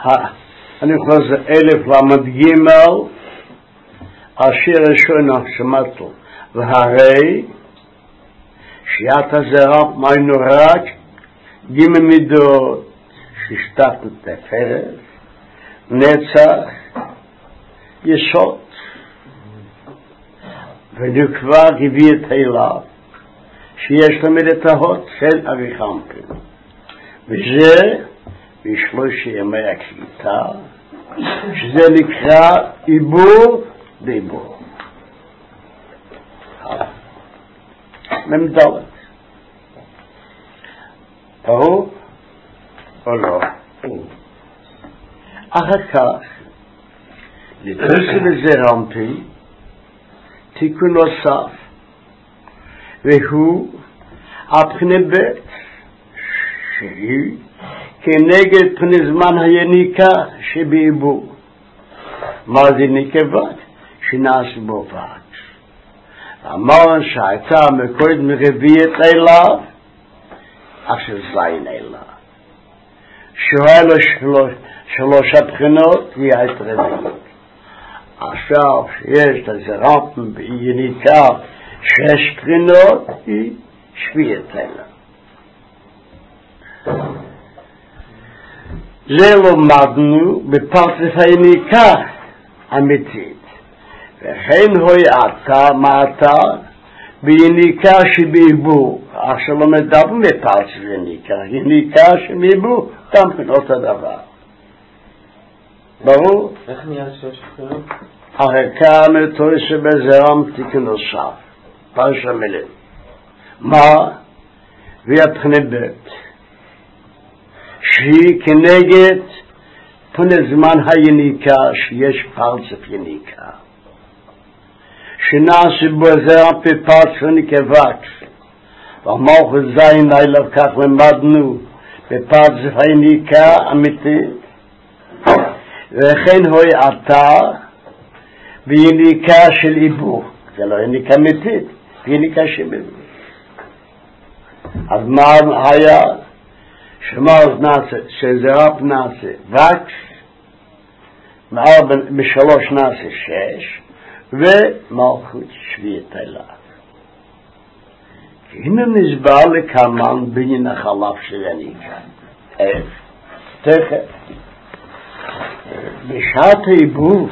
אני חושב 1000 למד ג' השיר הראשון שמעתו והרי שיעת הזרע מיינו רק ג' מידות ששתת תפארת נצח יסוד ונקבע גביע תהילה שיש תמיד לתהות של אביחמפין וזה בשלוש ימי הקליטה שזה נקרא עיבור דיבור ממדלת ברור או לא? אחר כך לתוסי לזרמפי תיקון נוסף והוא הבחנה ב' שהיא כנגד פני זמן היניקה שבעיבור מה זה נקבת? שנעשה בו ועד אמרנו שהייתה מקורד מרביעת אליו אשר זין אליו שהיה לו שלוש הבחינות היא הייתה רביעית עכשיו שיש לזרמפים ביניקה 6 בחינות היא שביעת אליו זה לומדנו בפרצף היניקה אמיתית וכן הוי אתה מעתה ביניקה שבעיבור עכשיו לא מדברים בפרצף יניקה יניקה שבעיבור גם כן אותו דבר ברור? איך נהיה 6 בחינות? אחר כך מתוי שבזרם תיקון נוסף פרש המילים מה? והבחנה ב' שהיא כנגד פני זמן היניקה שיש פרצף יניקה שנעשה בו זרם בפרצף נקבת והמוח זין אליו כך למדנו בפרצף היניקה אמיתית וכן הוי אתה ביניקה של עיבור זה לא יניקה אמיתית ביניקה של עיבור אז מה היה שמאז נעשה, שזרap נעשה וקס, בשלוש נעשה 6, ומלכות שביעת אליו. הנה נסבר לכמן בניין החלף של הניקה. תכף. בשעת העיבור,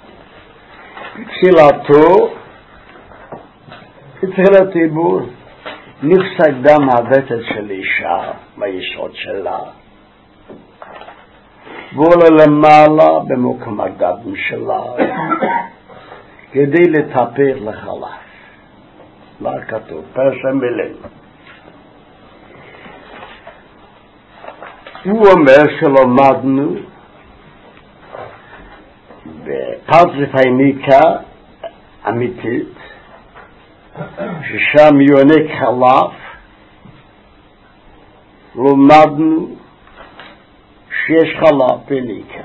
בתחילת העיבור, נפסק דם הוותת של אישה ביסוד שלה ועולה למעלה במקום הגדם שלה כדי לטפל לחלף מה כתוב? פרש המילים הוא אומר שלמדנו בפרצף היניקה אמיתית ששם יונק חלף למדנו שיש חלף ביניקה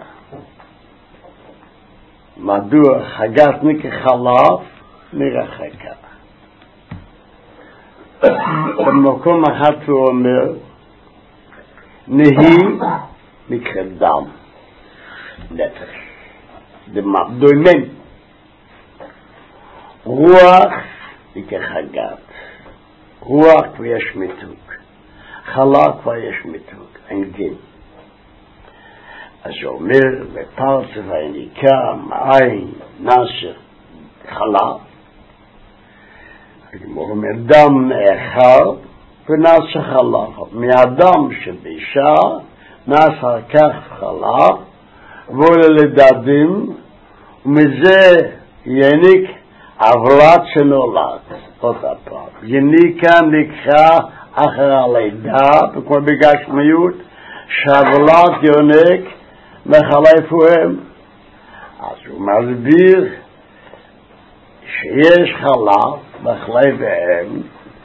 מדוע חגתנו כחלף מרחקה במקום אחת הוא אומר נהי מקרה דם נפש דוימן רוח וכחגת רוח כבר יש מיתוק חלק כבר יש מיתוק אנגין אז הוא אומר בפרצף היניקה מעין נאשר חלק הוא אומר דם נאכל ונאשר חלק מהדם שבאישה נאשר כך חלק ועולה לדדים ומזה יניק עבלת שנולד אותה פעם יניקה נקרא אחר הלידה כמו בגשמיות שעבלת יונק מחליפוהם אז הוא מסביר שיש חלף מחליפיהם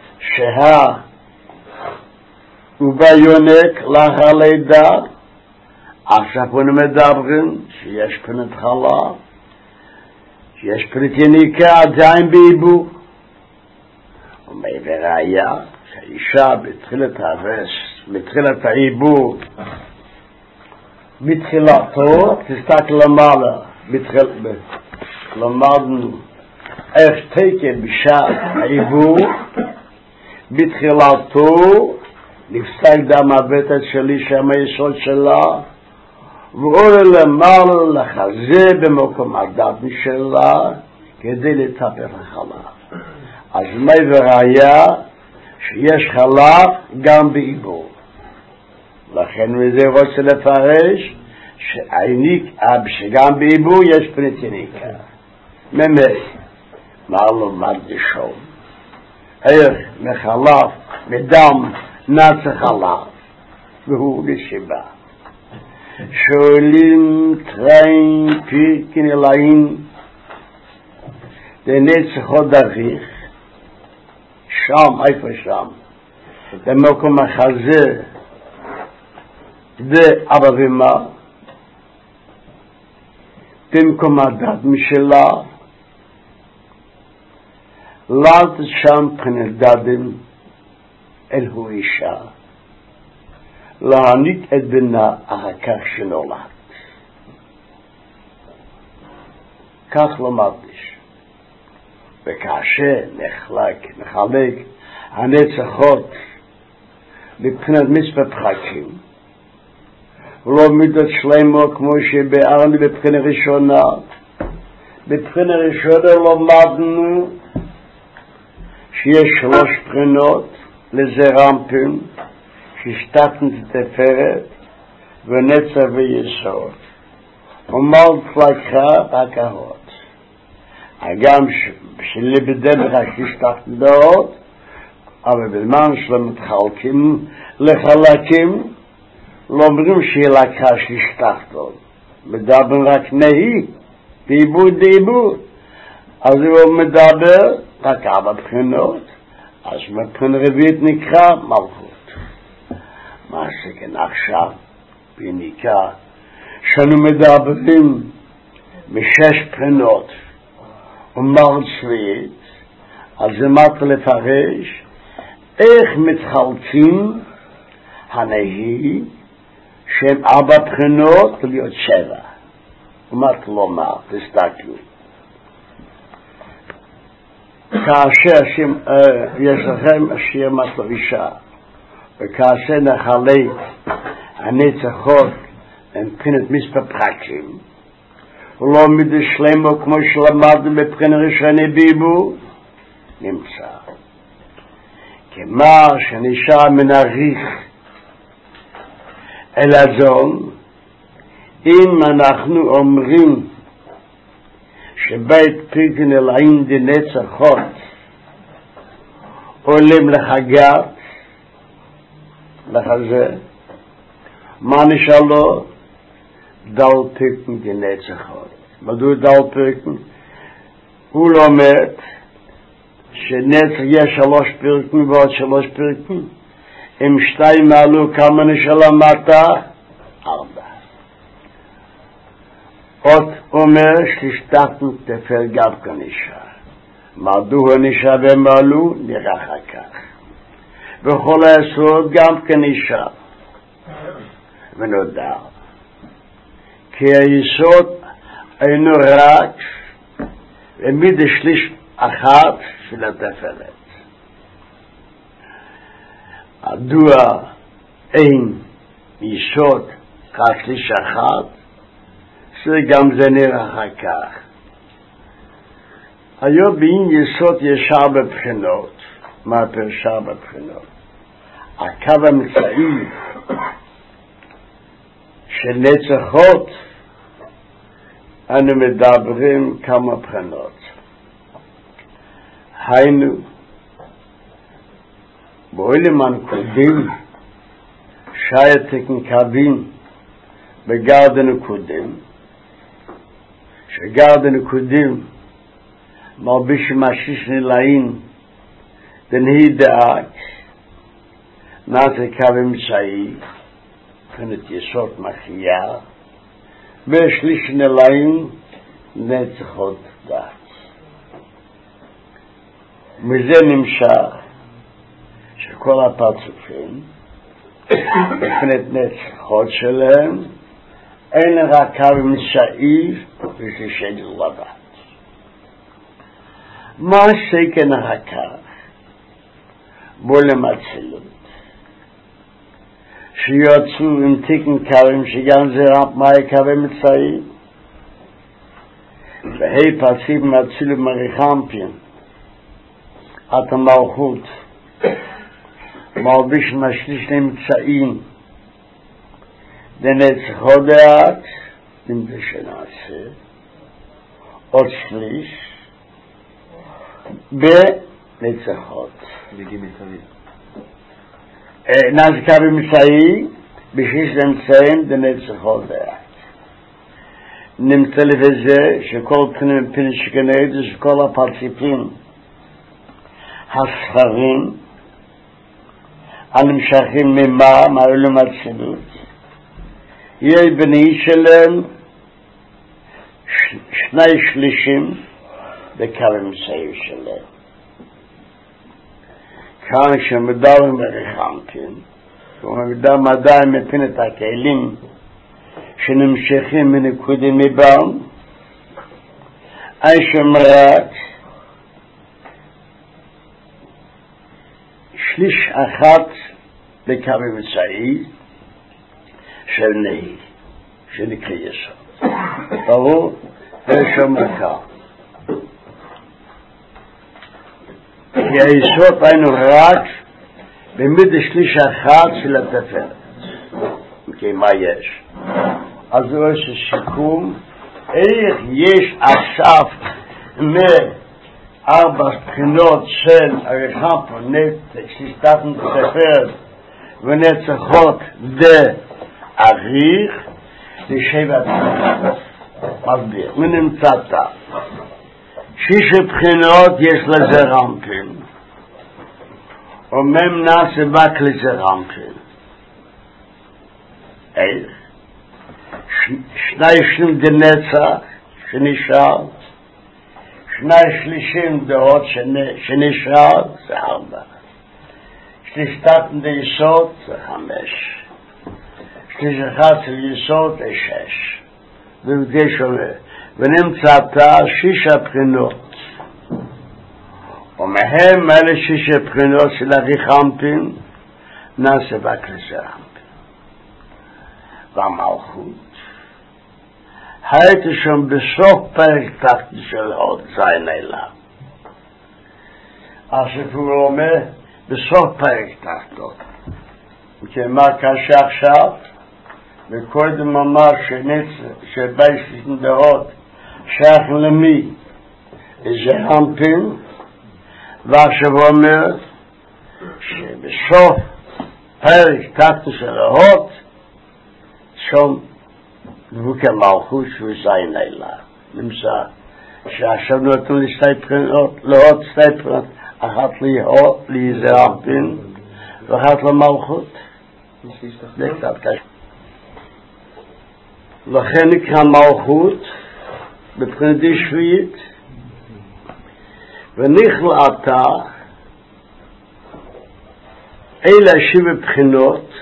ובא יונק לאחר הלידה עכשיו פה מדברים שיש פנת חלף שיש פנת יניקה עדיין בעיבור ובראיה שהאישה בתחילת העיבור בתחילתו, תסתכל למעלה, למדנו איך תקן בשעת העיבור, בתחילתו נפסק דם הבטן שלי שם היסוד שלה, ועולה למעלה לחזה במקום הדעת שלה, כדי לטפל החלב. אז מי וראיה שיש חלב גם בעיבור. לכן וזה רוצה לפרש שגם בעיבור יש פנית יניקה. ממש, מה לומד לשום? איך מחלב, מדם נצח חלב, והוא לשיבה. שואלים טריים פירקין אלאים, דנצח עוד אריך, שם, איפה שם? במקום החזה, ואבא ומה, במקום הדת משלה, לת שם פנת דדים אל הוא אישה, להעניק את בנה אחר כך שנולד. כך למדש. וכאשר נחלק הנצחות מבחינת מספר פחקים, לא מידות שלמו כמו שבארנו בבחינה ראשונה. בבחינה ראשונה למדנו שיש 3 בחינות לזרמפים, ששתתן תפארת ונצח ויסוד. ומל פלקחה בהקהות. גם שלבדם רק ששתתן דעות, אבל בזמן שלא מתחלקים לחלקים, לא אומרים שהיא לקחה ששתתן. מדברים רק נהי, בעיבוד. אז הוא מדבר רק 4 בחינות, אז מבחינה רביעית נקרא מלכות. מה שכן עכשיו, ביניקה, שאנו מדברים מ6 בחינות ומעל צביעית, אז זה מטר לפרש איך מתחלקים הנהי שהם 4 בחינות להיות 7. ומטר לומר, תסתכלו. כאשר יש לכם השיר מטר אישה, וכאשר נחלק הנצחות מבחינת מספר פרקים, ולא מידה שלמה כמו שלמדנו מבחינה ראשונה בעיבור, נמצא. כמה שנשאר מן הריך אל הזון, אם אנחנו אומרים שבית פיקן אלאים דנצחות עולים לחגת, לחזה, מה נשאר לו? דל פיקן דנצחות. מדוע דל פיקן? הוא לומד שנצח יש 3 פרקים ועוד 3 פרקים. אם 2 מעלו כמה נשאר למטה? 4. עוד אומר ששתתן תפל גם כנשאר. מדוע נשאר ומעלו? נראה אחר כך. וכל היסוד גם כנשאר. ונודע. כי היסוד אינו רק ומידה שליש אחת של התפלת. מדוע אין יסוד רק שליש אחת? שגם זה נראה אחר כך. היום בין יסוד יש 4 בחינות. מה פירוש 4 בחינות? הקו המצאי של נצחות אנו מדברים כמה בחינות. היינו בעולם קודם שייתקן קווים בגרדן קודם, שגרדן קודם מרביש משיש נלאים דנהי דעת נעשה קו אמצעי פנת יסוד מחייה ושליש נלאים נצחות דעת. מזה נמשך שכל הפרצופים בפנת נצחות שלהם אין רקב מצעיר וששני לבד. מה שכן רקב? בו למצלות. שיוצאו עם תיקן קווים שגם זה רב מהי קווי מצעיר. והי פסיב מצילו מריחמפין. את המלכות. מלביש משליש למצעים. דנצח הודעת, אם זה שנעשה, עוד שליש, בנצחות. נזקה במצעי, בשיש למצעים, דנצח הודעת. נמצא לבזה שכל פנים פיל שכנעד, שכל הפרציפים, הספרים, הנמשכים מהעולם הצילות, יהיה בני שלהם שני שלישים בקווים צעיר שלהם. כאן שמדברים בריחמפין, ומדברים עדיין מפין את הכלים שנמשכים מנקודים מבם, שומרת שליש אחת בקווים צעיר של נהי, שנקרא יסוד. ברור? ושומרקה. כי היסוד היינו רק במידה שליש אחת של התפארת. כי מה יש? אז זה עושה שיקום, איך יש עכשיו מארבע בחינות של הרחמפון, שסתתנו תפארת ונצחות אריך לשבע מסביר. מנמצאת שיש בחינות יש לזה רמפין ומם נעשה בק לזה רמפין. איך? שני שנים דנצח שנשאר, שני שלישים דעות שנשאר, זה 4. שלישתתן דיסות זה 5. שליש אחד של יסוד זה 6. ובדי שונה. ונמצאתה 6 בחינות. ומהם אלה 6 בחינות של הריחמפין, נעשה בקלסרמפין. והמלכות. הייתי שם בסוף פרק תחתי של עוד זין אליו. הספר אומר, בסוף פרק תחתו. וכמה קשה עכשיו, וקודם אמר שבייסטים דעות שייך למי? איזה רמפין, ועכשיו אומר, שבסוף פרק תחתו של עוד, שם דבוק המלכות שהוא זין אליו. נמצא שעכשיו נותן לי שתי בחינות, לעוד שתי בחינות, אחת ליזה רמפין, ואחת למלכות. זה קצת קשה. לכן נקרא מלכות, בבחינת שביעית, ונכלאתה, אלה 7 בחינות,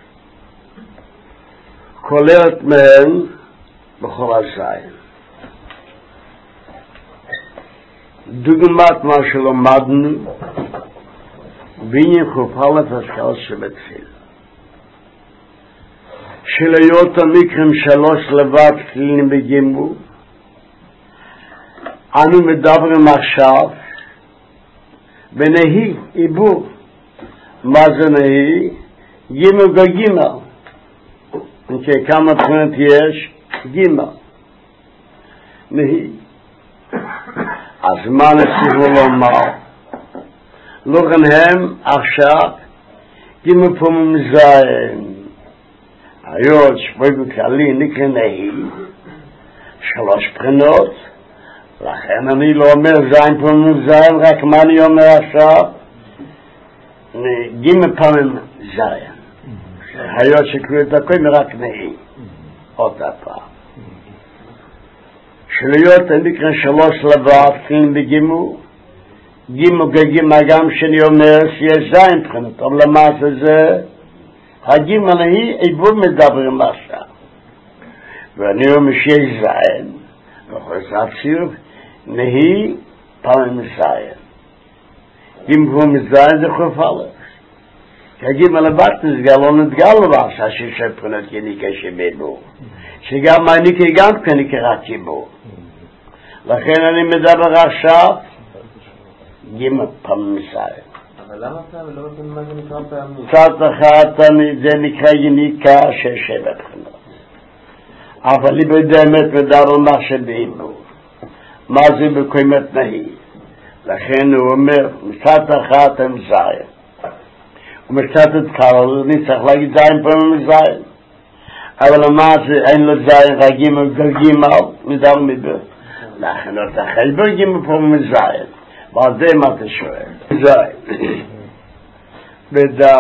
כוללת מהן בכל הזין. דוגמת מה שלמדנו, בעניין חופלת השקל שבתחיל. שלהיות המקרים 3 לבד כלילים בגימו, אנו מדברים עכשיו בנהי, עיבור. מה זה נהי? גימל וגימל. כמה בחינות יש? גימל. נהי. אז מה נצטרכו לומר? לא כאן הם עכשיו גימל פעמים זין. היות שפוי בכללי נקרא נהי 3 בחינות, לכן אני לא אומר זין פעמים זין, רק מה אני אומר עכשיו? גימל פעמים זין. היות שקראו את הכל רק נהי. עוד הפעם. שלהיות נקרא 3 לבד, כלים בגימו, גימו כגימה גם שאני אומר שיש זין בחינות, אבל למעשה זה, הגימה נהי עיבור מדברים עכשיו. ואני אומר שיש זין, וחוסף צירוף, נהי פעם מסיים. אם הוא מזיין זה חופלה. כגים על הבת נסגל, לא נתגל לו שהשישה פרונות יניקה שבו. שגם הניקה גם כניקה רק שבו. לכן אני מדבר עכשיו, גימא פעם מסיים. אבל למה פעם? לא מבין מה זה נקרא פעמים. צד אחת זה נקרא יניקה של 7 פרונות. אבל היא בדמת מדבר מה שבעיבור. מה זה בקוימת נהי? לכן הוא אומר, מצד אחת הם זין. ומצד את קרל, אני צריך להגיד זין פעמים זין. אבל מה זה, אין לו זין, רגים וגרגים על, מדבר מדבר. לכן הוא תחל ברגים פעמים זין. ועל זה מה אתה שואל? זין. בדע,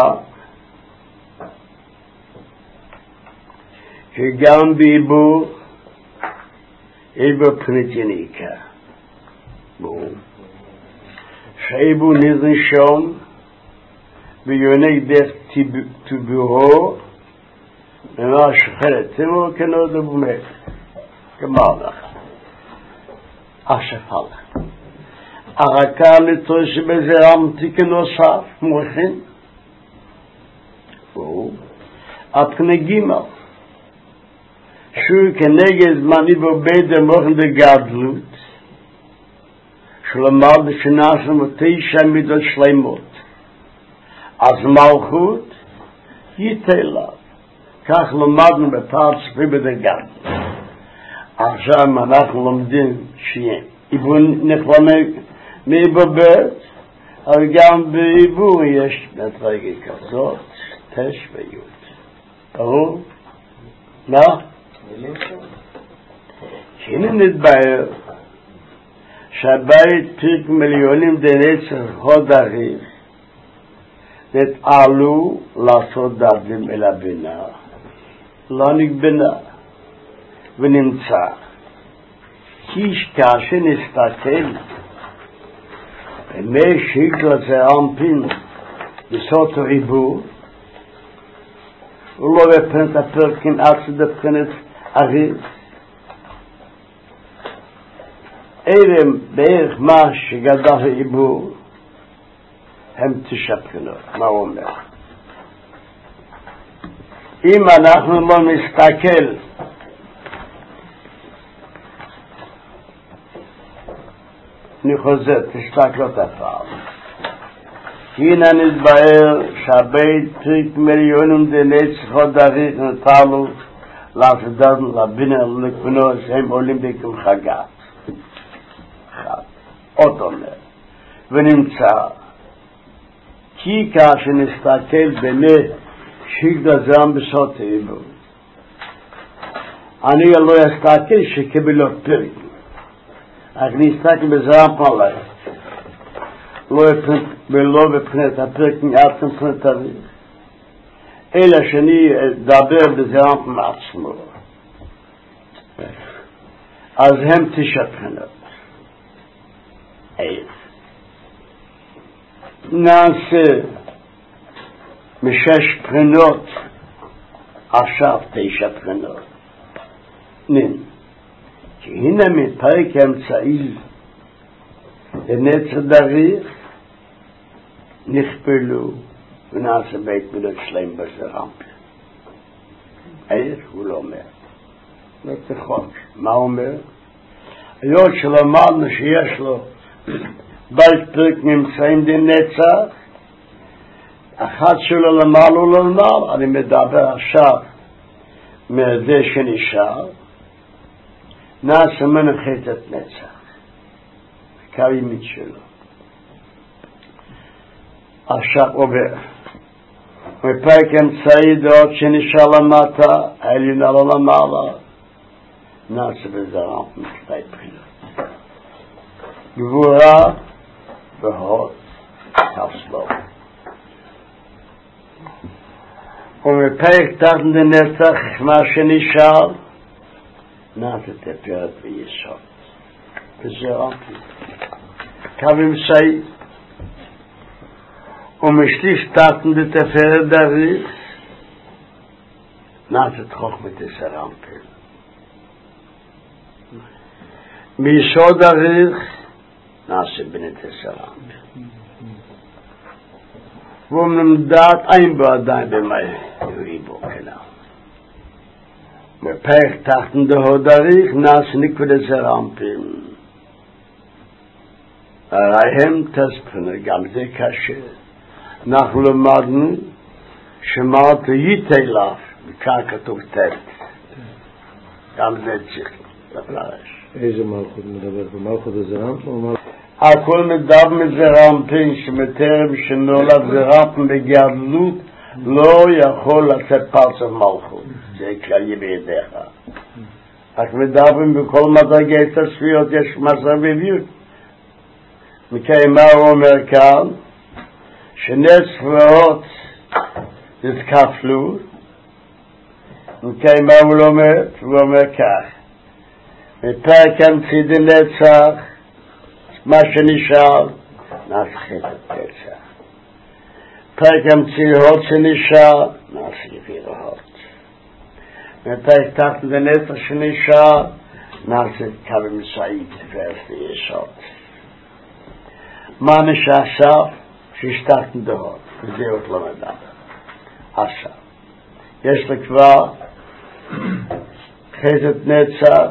שגם בעיבור, עיבור פנית יניקה. בואו. שעיבור נזנשום, ויונק דרך טיבורו, ומה שחלת טיבורו כנוד ובומק. כמר לך. אשפה לך. הרקה לטוי שבזה רמתי כנוסף, מוכן. בואו. הפני גימל. שהוא כנגד מני בובד המוכן דגדלות, שלמד שנעשו 9 מידות שלמות. אז מלכות יתלה. כך למדנו בפער ספרי בדגדלות. עכשיו אנחנו לומדים שעיבור נכלמה מבובד, אבל גם בעיבור יש מדרגה כזאת, תש ויוד. ברור? מה? שהנה נתבהר שהבית פרק מיליונים דנצר הוד הריך נתעלו לעשות דרדים אל הבינה, לא נגבנה ונמצא כי כאשר נסתכל במי שיקלה זה אנפין בסוד ריבור ולא בפרנט הפרקים עצד הפרנט הריך אלה בערך מה שגדל העיבור הם 9 בחינות. מה הוא אומר? אם אנחנו לא נסתכל אני חוזר, תסתכלו את הפעם. הנה נתבהר שהבית פרק מיליונים דנצח דריך נטלו לעשדן לבינה לקבנו שהם עולים בקום חגת. עוד אומר, ונמצא כי כאשר נסתכל בני שגדה זרם בסוד העיבור אני לא אסתכל שקיבלו פרק אך נסתכל בזרם פלאי ולא בפנת הפרק מעצם פנת הריך אלא שאני אדבר בזרם מעצמו אז הם 9 בחינות נעשה משש בחינות עכשיו 9 בחינות נין כי הנה מפרק האמצעי לנצר דריך נכפלו ונעשה בית מידות שלהם בזרמפי הוא לא אומר לא תחוק מה אומר? היות שלמדנו שיש לו בית פרק נמצאים דנצח אחת שלו למעלה ולמעלה אני מדבר עכשיו מזה שנשאר נעשה מנחית את נצח קיימית שלו עכשיו עובר מפרק אמצעי דעות שנשאר למטה העליונה לא למעלה נעשה בזרם משתי בחינות גבורה והוד תסלו ומפרק תחתן דנצח מה שנשאר נעשה תפארת ויסוד בזרם קו אמצעי ומשליש תחתן דתפארת דריך נעשה חוכמת זרם מיסוד הריך נעשה בנת הסרם. ומנמדת אין בו עדיין במאי יריבו כלה. בפרק תחתן דהוד הריך נעשה נקוד הסרמפים. הראים תספנה, גם זה קשה. אנחנו למדנו שמעת יתלף, וכאן כתוב תת. גם זה צריך לפרש. איזה מלכות מדבר? במלכות הזרמפין? הכל מדבר מזרמפין, שמטרם שנולד זרמפין בגדלות, לא יכול לצאת פרצה מלכות. זה כללי בידיך. רק מדברים בכל מדרגי תספיות, יש מסביביות. מקיים מה הוא אומר כאן, שנס ועוד התכפלו, מקיים מה הוא לומד, הוא אומר כך, מפרק אמצעי דנצח, מה שנשאר, נפחית את נצח. פרק אמצעי הוד שנשאר, נפחית הוד. מפרק תחת דנצח שנשאר, נפחית קו מסעית ויסוד. מה נשאר עכשיו? שהשתחתן דהוד, וזה עוד לא מדבר. עכשיו, יש לי כבר חסד נצח,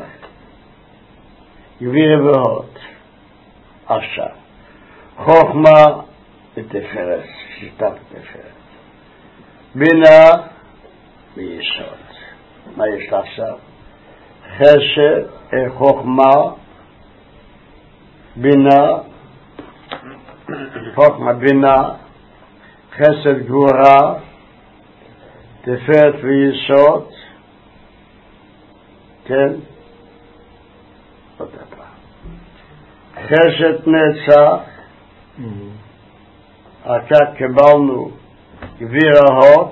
גביר והוד. עכשיו, חוכמה ותפארת, שתחתן תפארת. בינה ויסוד. מה יש עכשיו? חסד, חוכמה, בינה, חוכמה בינה, חסד גבורה, תפארת ויסוד, כן? עוד פעם. חסד נצח, אחר קיבלנו גביר ההוד,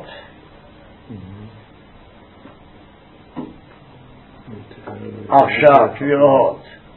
עכשיו גביר ההוד.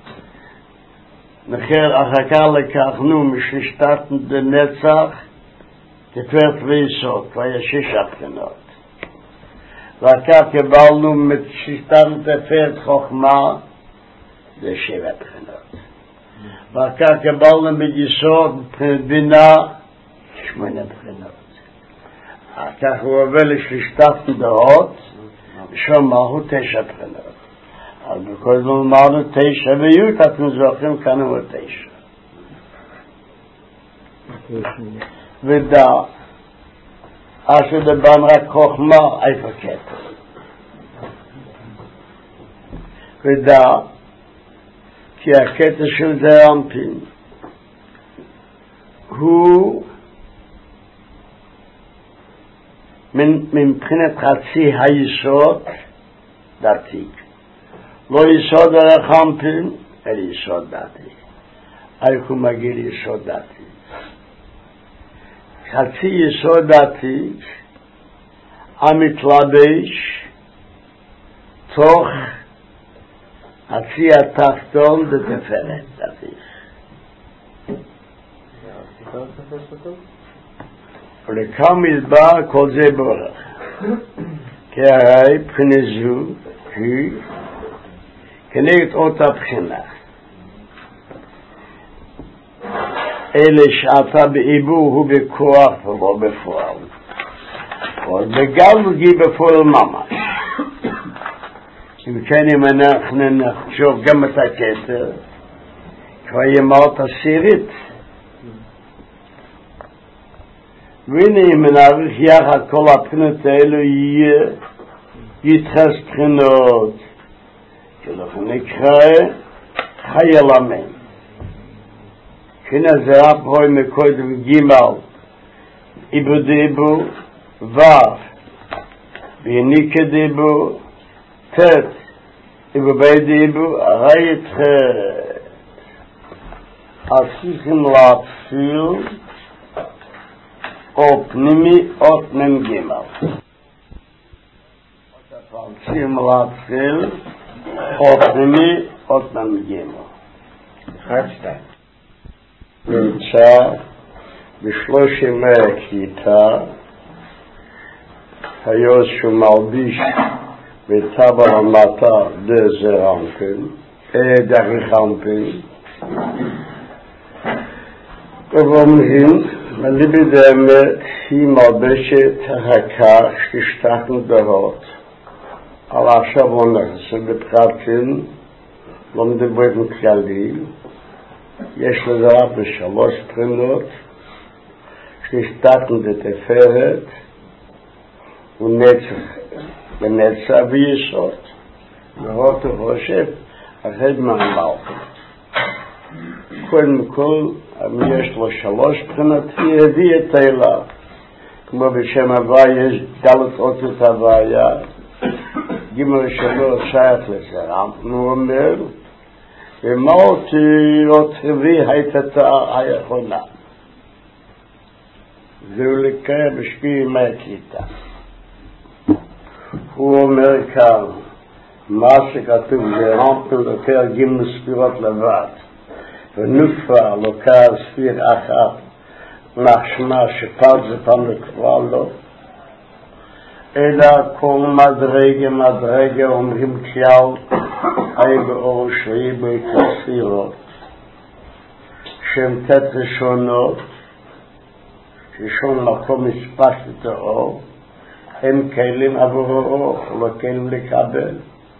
אחר כך לקחנו משלשתת נצח תפארת ויסוד, והיה 6 בחינות. ואחר כך קיבלנו משלשתת תפארת חוכמה, זה 7 בחינות. ואחר כך קיבלנו מיסוד בינה, 8 בחינות. אחר כך הוא עובר לשלשתת דעות, ושם מהו 9 בחינות. אז בכל זאת אמרנו 9 ויהיו, אתם זוכרים כאן הוא 9. ודע, אשר דבן רק חוכמה, איפה קטע. ודע, כי הקטע של זרמפין הוא מבחינת חצי היסוד דתי. לא יסוד הרחמפין, אלא יסוד דתי. איך הוא מגיע ליסוד דתי? חצי יסוד דתי, המתלבש, תוך חצי התחתון בתפארת דתי. ולכאן מדבר כל זה בורך. כי הרי בחינה זו היא כנגד אותה בחינה. אלה שאתה בעיבור הוא בכוח ולא בפועל. אבל בגלגי בפועל ממש. אם כן אם אנחנו נחשוב גם את הכתר, כבר ימות עשירית. והנה אם נעריך יחד כל הבחינות האלו יהיה יתחס בחינות. שלכם נקרא חייל אמן. כנה זה רב רוי מקודם גימל איבו דיבו וו ויניקה דיבו תת איבו בי דיבו הרי אז צריכים להפעיל או פנימי או פנים גימל. צריכים להפעיל או פנימי או פנים גימל. 1, 2 נמצא בשלוש ימי הכיתה, היה שהוא מלביש בטבל המטה דזרמפין, דרך אנפין ואומרים ליבי דאמת היא מלבשת הקר שתשתכנו דהות אבל עכשיו הולך בפרטים לא מדברים כללי יש לזה רק בשלוש בחינות שתשתכנו בתפארת ונצח ויסוד לראות וחושב אחרי מהמלכות קודם כל יש לו שלוש בחינות הביא את האלה כמו בשם הוויה יש דלת אותיות הוויה גימל שלו שייך לזרם הוא אומר ומאות הביא הייתה היכונה זהו לקרא בשפיע מהקליטה הוא אומר כאן מה שכתוב לרמפל יותר גימל ספירות לבד ונופר לוקר ספיר אחת נחשמה שפעד זה פעם לקרוא לו אלא כל מדרגה אומרים כלל היי באור שהיא בהתספירות שהן תת ראשונות ששום מקום מספש את האור הם כלים עבור האור לא כלים לקבל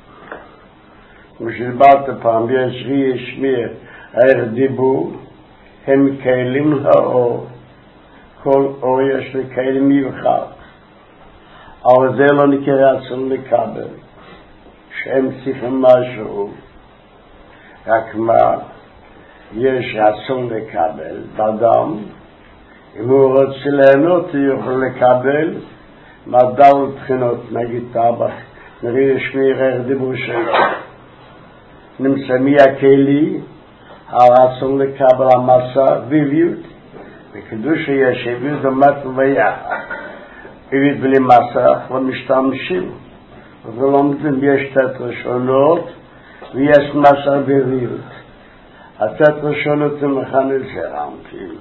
ושדיברת פעם יש שמיר הערך דיבור הם כלים האור כל אור יש לכלים מיוחד אבל זה לא נקרא עצום לקבל שהם צריכים משהו רק מה יש עצום לקבל באדם אם הוא רוצה ליהנות הוא יכול לקבל מהדל בחינות נגיד טבח נראה שמיר הערך דיבור שלו נמצא מי הכלי הרצון לקבל המסע ויביות וקדוש יש הביאות דמת ויחד הביאות בלי מסע ומשתמשים ולומדים יש תת ראשונות ויש מסע ויביות התת ראשונות הם מכנה זרם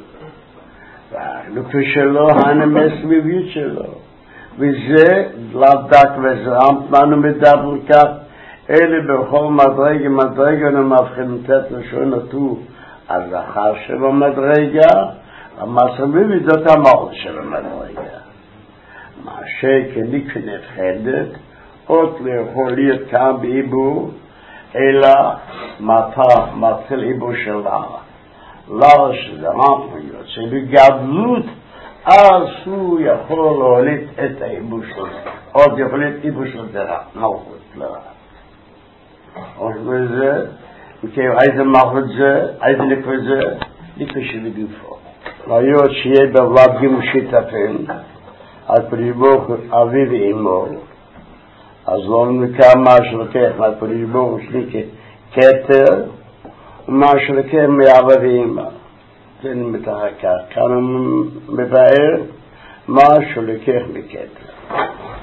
והלוקי שלו הנמס ויביות שלו וזה לבדק וזרם אנו מדבר כך אלה בכל מדרגה נמבחן תת ראשונות הוא הזכר שבמדרגה המסע ויביות זאת המעול שבמדרגה מה שכניקה נפחדת עוד לא יכול להיות כאן בעיבור אלא מתחיל עיבור שלה לא שזה רמפויות שבגדלות אז הוא יכול להוליד את העיבור שלו עוד יכול להיות עיבור של דרך מלכות לרעת עוד בזה איזה מלכות זה איזה נקווה זה נקווה שבגופו והיות שיהיה בבלד גימו שיטפים על פריבוך אבי ואימו אז לא נקרא מה שלוקח על פריבוך שני כתר ומה שלוקח מאבא ואימא זה מתחקה כאן הוא מבאר מה שלוקח מכתר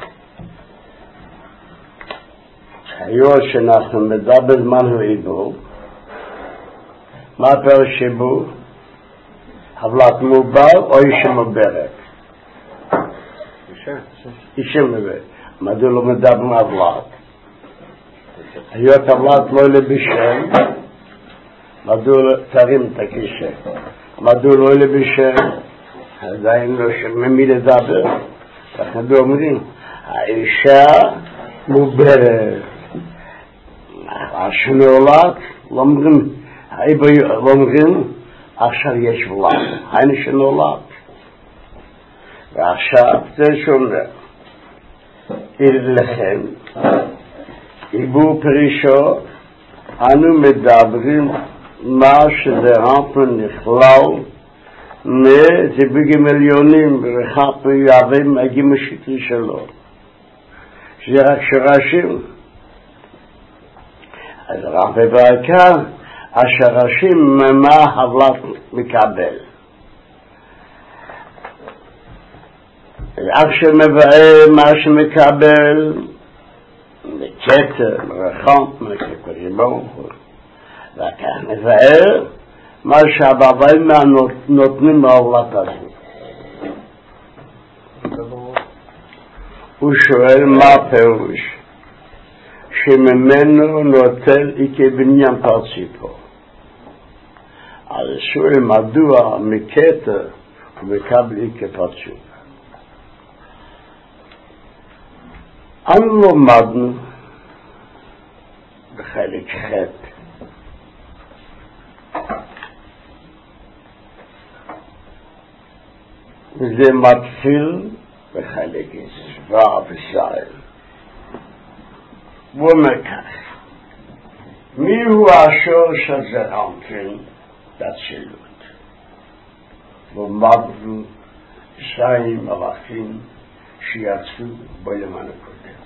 היום שאנחנו מדבר זמן הוא עיבור מה פרש שיבור הבלת מובר או אישה מוברת אישה מוברת מדוע לא מדבר הבלת היות הבלת לא לבשל מדוע תרים את הקישה מדוע לא לבשל עדיין לא שממי לדבר כך מדוע אומרים האישה מוברת השנולת לא אומרים עכשיו יש ולד היינו שנולד ועכשיו זה שומר לכן עיבור פרישו אנו מדברים מה שדרמפו נכלל מזיבוגים עליונים ברחת מיועבים מהגימו שיטי שלו שזה רק שרשים אז רמפו בעיקר השרשים מה הבלת מקבל אך שמבאר מה שמקבל כתר, רחום, כקריבון וכך מבאר מה שהבבאים נותנים בהבלת הזאת הוא שואל מה פירוש שממנו נוטל כבניין פרציפו. אז שואל מדוע מקטר הוא מקבל כפרצוף. אנו למדנו בחלק ח' וזה מתחיל בחלק סבא וסייל. הוא אומר כך, מי הוא השורש הזה אנפין באצילות? למדנו שיים מלאכים שיצאו בעולם הקודם.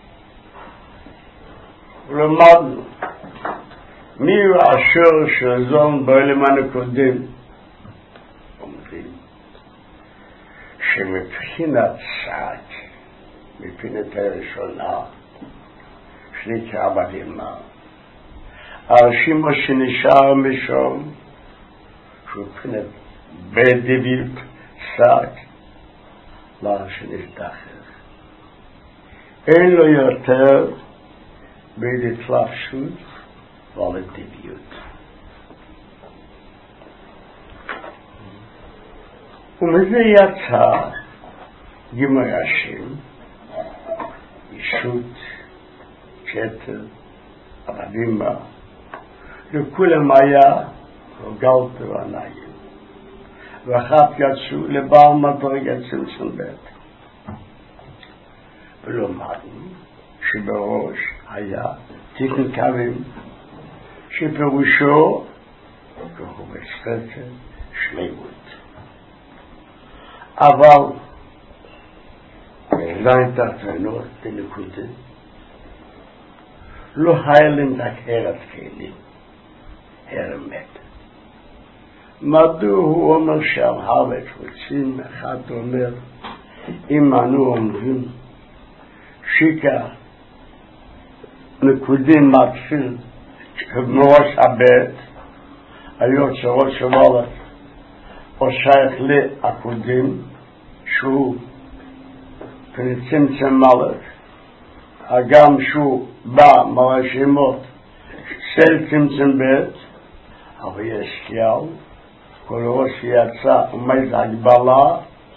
ולמדנו מי הוא השורש הזון בעולם הקודם? אומרים שמבחינת צעק, מבחינת הראשונה, שני כעבדים הרשימו שנשאר משום שהוא מבחינת בדביל צעק שנשתחרר. אין לו יותר בהתלבשות ועל דביות. ומזה יצא גימוי השם, ישות, כתר, עבדים בה, לכולם היה גלת ועניים. ואחת יצאו לבעל מדרגה צמצום בית. ולומדנו שבראש היה תיקון קווים שפירושו ככה בספצת שלמות. אבל בעיניים תחתונות בנקודה לא היה להם רק הרת כלים, הרת מת. מדוע הוא אומר שם הרבה תפוצים? אחד אומר, אם אנו אומרים שיקה נקודים מתחיל מראש הבית, היו צורות שמורת או שייך לעקודים שהוא פניצמצם מלך, הגם שהוא בא מרשימות של צמצם בית, אבל יש כלל, כל ראש שיצא ומייז הגבלה,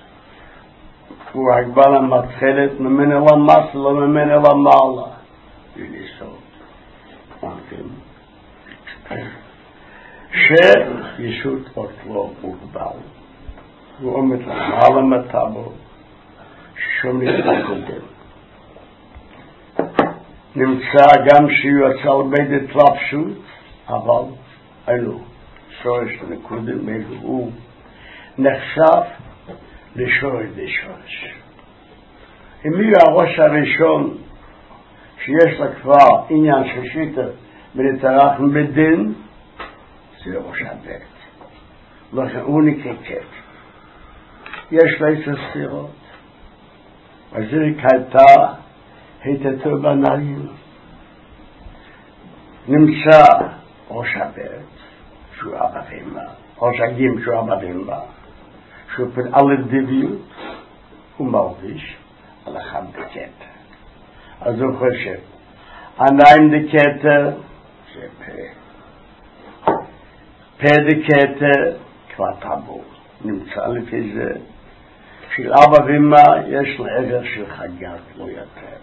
והגבלה מתחילת ממנה למס, לא ממנה למעלה. יליסות. אמרתם? שישות אוטלו מוגבל. הוא עומד למעלה מטבו, שום נשמע קודם. נמצא גם שהוא יצא לבית התלבשות, אבל אלו. שורש נקודם אלו הוא נחשף לשורש דשורש. אם היא הראש הראשון שיש לה כבר עניין של שיטה ונתרח בדין, זה ראש הבית. לכן הוא נקרקת. יש לה את הספירות. אז זה קלטה היטתו בנאים. נמצא ראש הבית. שהוא אבא ואמא, ראש הגיל שהוא אבא ואמא, שהוא פן על הדביות, הוא מרגיש על אחד דקטר. אז הוא חושב, עיניים דקטר, זה פה. פה דקטר, כבר טבור. נמצא לפי זה, של אבא ואמא יש לעבר של חגת, לא יותר.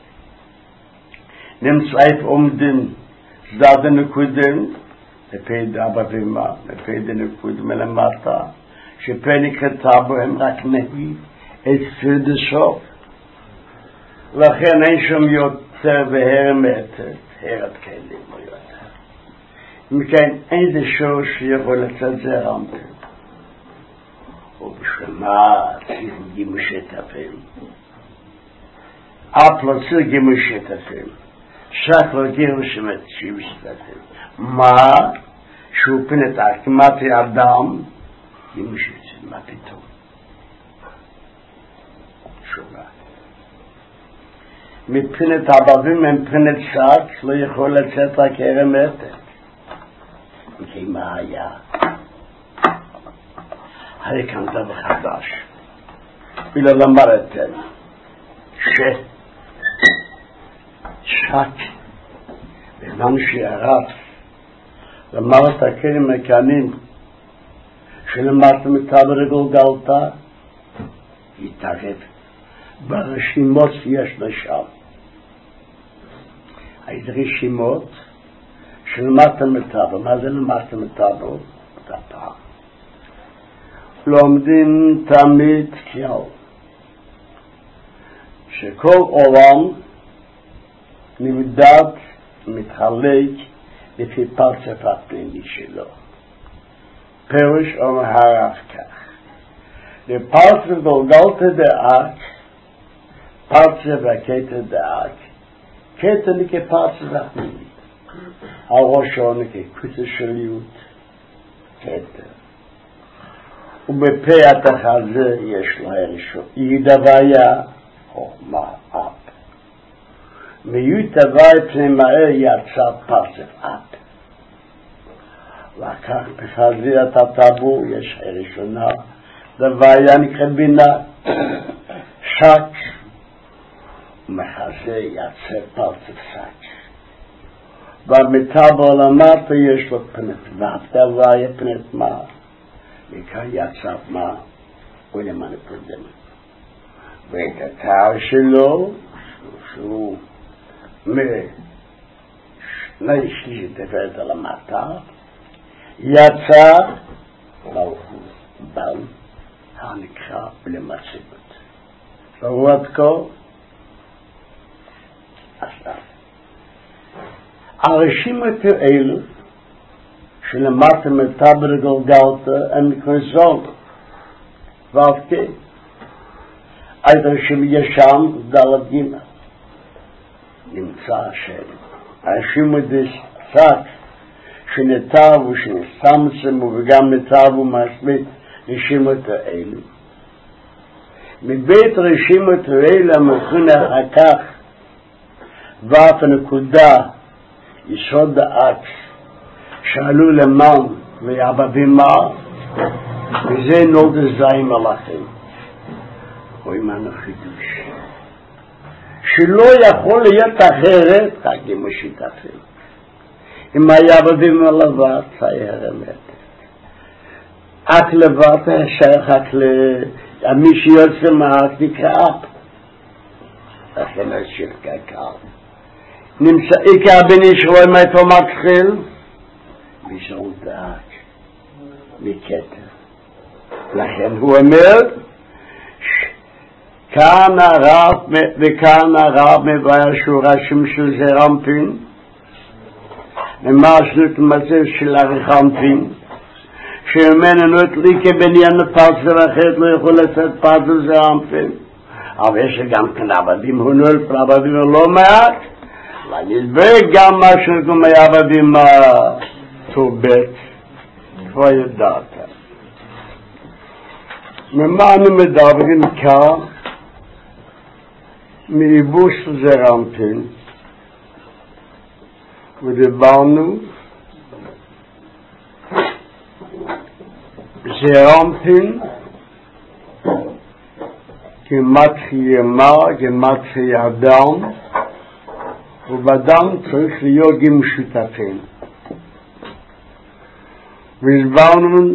נמצא איפה עומדים, צדד הנקודים, לפי אבא ואמא, לפי נקוד מלמטה, שפה נקרתה בו הם רק נהי את פיר דסוף. לכן אין שם יותר והרמתת, הרת כלים לא יותר. מכן אין דשור שיכול לצאת זה רמתם. ובשלמה צריכים גימושי תפים. אף לא צריך גימושי תפים. שק לא גימושי תפים. מה? שהוא פנת כמעט אדם, גימושי תפים, מה פתאום? שובה. מבחינת הבבים, מבחינת שק, לא יכול לצאת רק הרמתת. כי מה היה? הרי כאן דבר חדש. ולא למדתם שק כיוון שהרב למד את הכלים מכנים שלמדתם את בגולגלתא, התערב ברשימות שיש לשם. היו רשימות שלמדתם את אבו. מה זה למדתם את אבו? את הפעם. לומדים תמיד כלל שכל עולם נמדד מתחלק לפי פרצף הפנימי שלו. פירוש אומר הרב כך: לפרצף גולגלתא דאק, פרצף והקטע דאק. קטע כפרצף הפנימי, הראש עונה כקוטה של יוד, קטע. ובפה התחזה יש לו הראשון יד הוויה, חוכמה, אב. מיוד הוויה פנימאי יצא פרצף אב. וכך בחזירת הטבור יש הראשונה, הוויה נקרא בינה, שק, ומחזה יצא פרצף שק. במטבור למטה יש לו פנית ואת הוויה פנית מה, מכאן יצא מה, ולמען פרדם. ואת התאר שלו, שהוא משני שלישי תפארת על המטה, יצא מלכות בל הנקרא ולמצבות. ראו עד כה? עכשיו, הרשימות האלו שלמדתם את בגולגלתא הם נקראים זול. ועל כן, היית רשימה ישם דלת ג' נמצא שהרשימה דסק שנתאבו, שנסתמצמו וגם נתאבו מסבית רשימות האלו. מבית רשימות האלו המכונה אחר כך ואף הנקודה יסוד דעת שאלו למען ויעבדים מה, וזה נולד זין מלאכים. רואים מה חידוש שלא יכול להיות אחרת רק אם משית אחרת. אם היעבדים לבד היה רמת אק לבד שייך אק למי שיוצא מהאק נקרא אק, לכן השיר קקר נמצא עיקר בן ישראל מאיפה מתחיל משאול דאק מקטר. לכן הוא אומר כאן הרב וכאן הרב מבאר שורשים של זרמפין ממש נתמצב של הרחמפין שממנו נתלי כבניין פרצה ואחרת לא יכול לצאת פרצה זרמפין. אבל יש גם כאן עבדים הוא נועל עבדים לא מעט להגיד גם מה שנקום עבדים טובט כבר ידעת. ממה אנו מדברים כאן מאיבוש זרמפין ודיברנו זרמפין כמתחיל ימה, כמתחיל אדם, ובאדם צריך להיות גם שותפים. והסברנו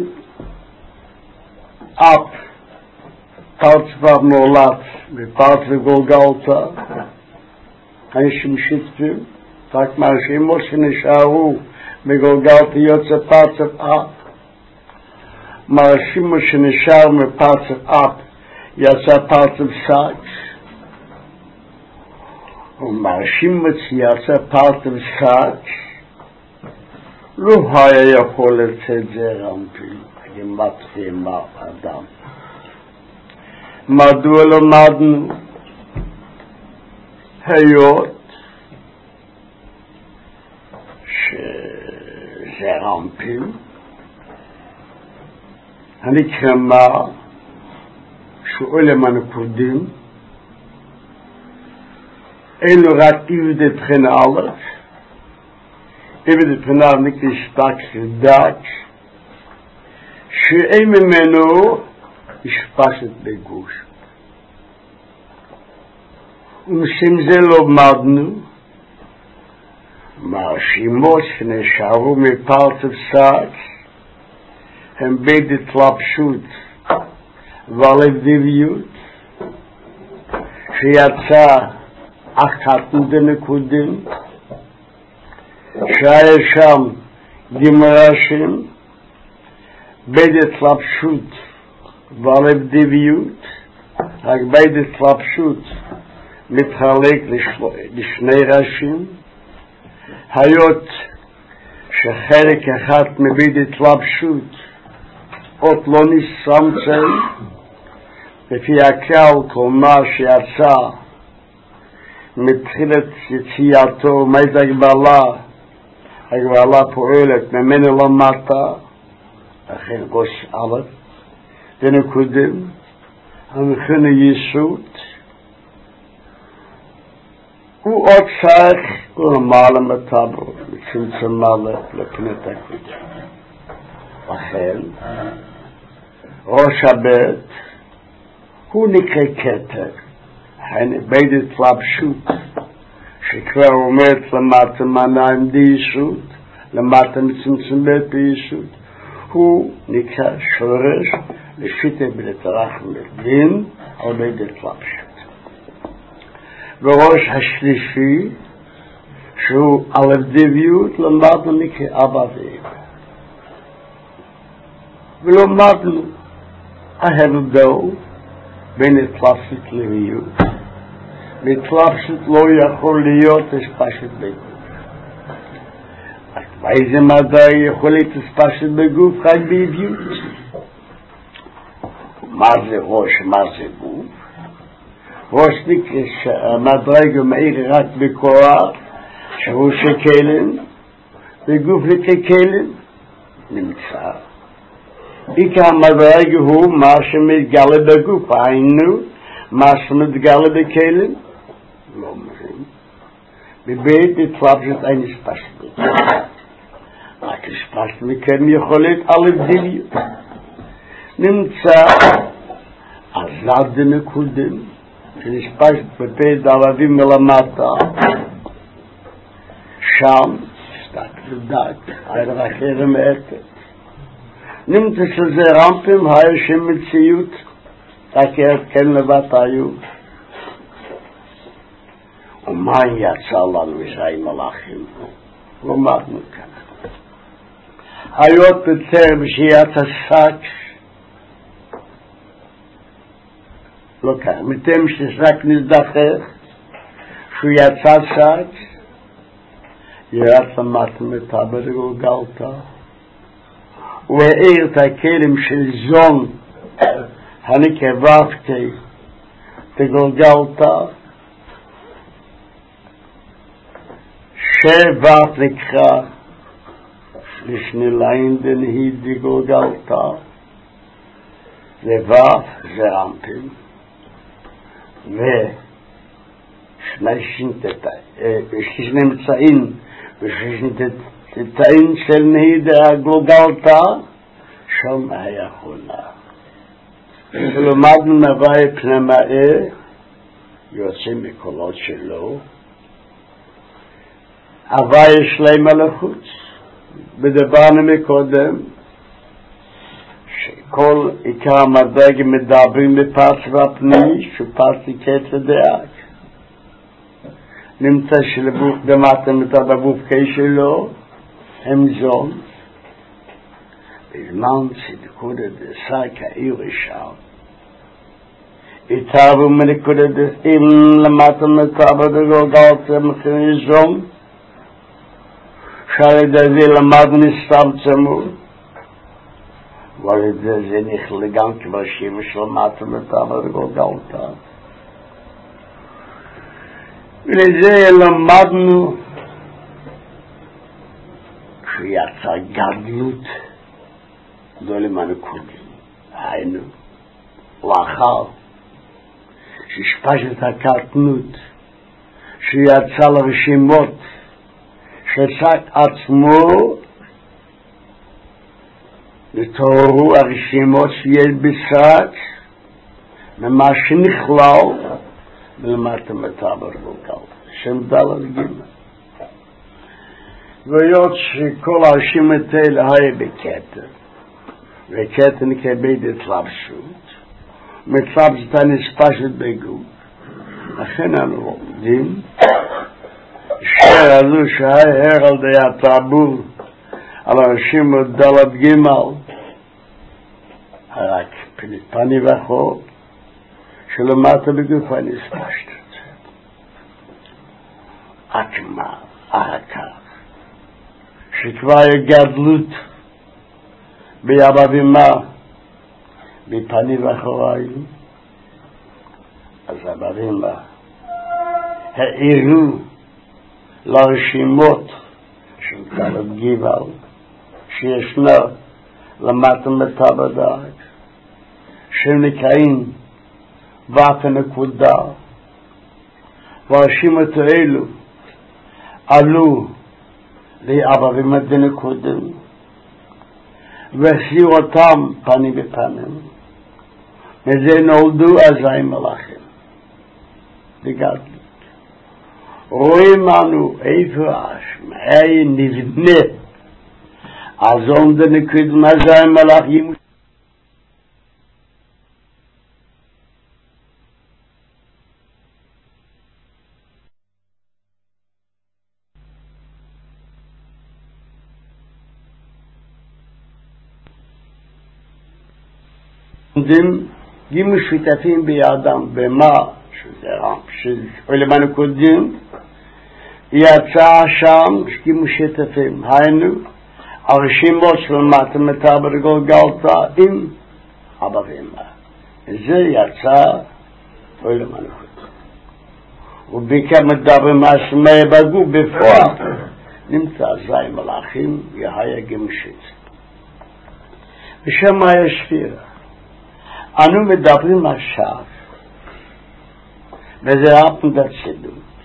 אף פרצף נולד ופרצף גולגלתא, אנשים שותפים, רק מהרשימות שנשארו בגולגלתא יוצא פרצף אף. מהרשימות שנשאר מפרצף אף יצא פרצף שק, ומהרשימות שיצא פרצף שק לא היה יכול לצאת זרמפין, כמתחיל מה אדם. מדוע למדנו? היות שזרמפין הנקרא מה שואל הנקודים אלו רק עבד בחינה א', עבד בחינה נקרא שטק חדק שאין ממנו השפשת בגוש. ומשם זה לא למדנו מהרשימות שנשארו מפרצוף סאץ הם בהתלבשות ולבדיביות שיצא אחת דנקודים שהיה שם גמרשים בהתלבשות ולבדיביות רק בהתלבשות מתחלק לשני ראשים היות שחלק אחד מבית התלבשות עוד לא נסמצם לפי הכלל כל מה שיצא מתחילת יציאתו מאת הגבלה פועלת ממנו למטה לכן גוש א' דנקודים המכונה ישות הוא עוד צריך למעלה מטאבו מצמצמה לפנת הקודם לכן ראש הבית הוא נקרא כתר בית התלבשות שכבר עומד למטה מניים די ישות למטה מצמצם בית בישות הוא נקרא שורש לשיטה בלתרח מדין על בית התלבשות וראש השלישי שהוא על הבדיביות למדנו נקרא אבא ואמא ולמדנו ההבדל בין התלבשות לביות והתלבשות לא יכול להיות הספשת בגוף באיזה מדע יכול להיות הספשת בגוף רק בביות מה זה ראש מה זה גוף ראש נקרא מדרג ומאיר רק בכוח שהוא שקלן וגוף נקרא נמצא עיקר המדרג הוא מה שמתגלה בגוף היינו מה שמתגלה בכלן לא מבין בבית התלבשות אין הספשת בגוף רק הספשת מכן יכולת על הבדיליות נמצא עזד דנקודים שנספשת בפי דלבים מלמטה שם סתק לדק ערב אחר מעטת נמצא שזה רמפים היה שם מציאות תקרת כן לבת היו ומה יצא לנו ישראל מלאכים למדנו כאן היות בצר בשיעת השק לא כך, מתם ששק נזדחך שהוא יצא שק ירד למטה מטאבר גולגלתה והאיר את הכלים של זון הנקבבתי תגולגלתה שבעת לקחה לשנילאים דנהיד דגולגלתה לבב זה רמפים ושני מצאים ושני תאים של נהיד הגולגלתה שם היה חולה ולמדנו נביא פנמאי יוצאים מקולות שלו הווי שלמה לחוץ בדברנו מקודם שכל עיקר המדרג מדברים בפרץ והפנימי שפרץ קץ לדעת נמצא שלמטה מתבבוב כשלו הם זון בזמן שדקודת דסה כאיר ישר התאבו מנקודת דסים למטה מתבבוב גולגלתה מכירים זון שעל ידי זה למד נסתמצמו ועל ידי זה נכלל גם כבשים שלמטה מתבבוב גולגלתה ולזה למדנו שיצא גדלות לא למענו קודם היינו לאחר ששפשת הקטנות שיצא לרשימות שצק עצמו לתוארו הרשימות שיש בשק ממה שנכלל ולמטה מתבבוב גולגלתה שם ד' ג' והיות שכל השמות האלה היה בכתר, וכתר נקבל התלבשות, מתלבשות הנספשת בגוף, לכן אנו לומדים שהזו שהיה הרל די הטבור על השמות דלת גימל, רק פני וחור, שלמטה בגוף הנספשת. אקמה, אחר שכבר גדלות ביבבימה בפני וחוריים, אז הבבימה העירו לרשימות של דלת גימל שישנה למטה מטבע שהם נקראים ואת הנקודה, והרשימות האלו עלו לאבבים הדנקודם והחזירו אותם פנים בפנים, מזה נולדו אזי מלאכים בגדלות. רואים אנו איפה השמעי נבנה הזון דנקודם אזי מלאכים גימו שותפים בידם במה שלמנו קודם יצא שם גימו שותפים, היינו הרשימות של מתמטה בגולגלתה עם הבבים, זה יצא למנו קודם, ובעיקר מדברים מהשמי בגוף בפועל נמצא זי מלאכים יהיה גימו שותפים ושם היה שפירה. אנו מדברים עכשיו וזה רפן דצילות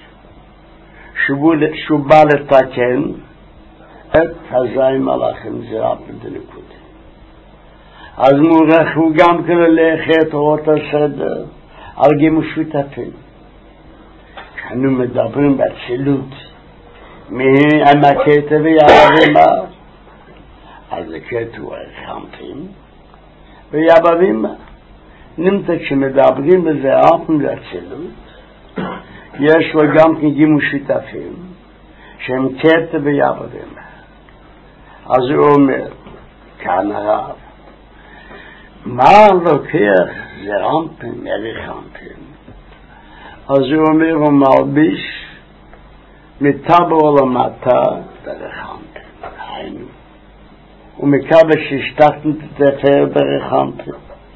שהוא בא לתקן את הזי מלאכים, זה רפן דנקודה. אז מורך הוא גם כן ללכת אורות הסדר על גימו שותפים. אנו מדברים בצילות עם הקטע ויבבימה, אז הקטע הוא הרחמתים ויבבימה. נמצא כשמדברים בזה רפן דצילות, יש לו גם כן גימו שותפים שהם קטע ויבבימה. אז הוא אומר כאן הרב, מה לוקח זה רמפים מריחמפים? אז הוא אומר הוא מלביש מטבור למטה דרחמפים, היינו הוא מקבל שהשתכנו תתפר דרחמפים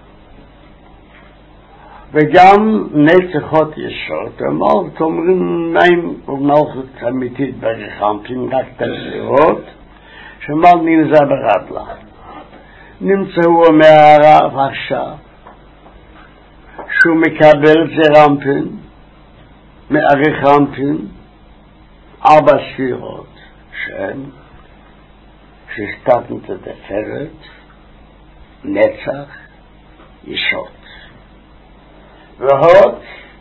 וגם נצחות ישות, אומרים מים ומלכות אמיתית ברחמפים, רק תזירות שמל נלזה ברדלה. נמצאו מהרב עכשיו שהוא מקבל זרמפין מהרחמפין 4 ספירות שהן שהשתתנו תדפרת נצח ישות והוד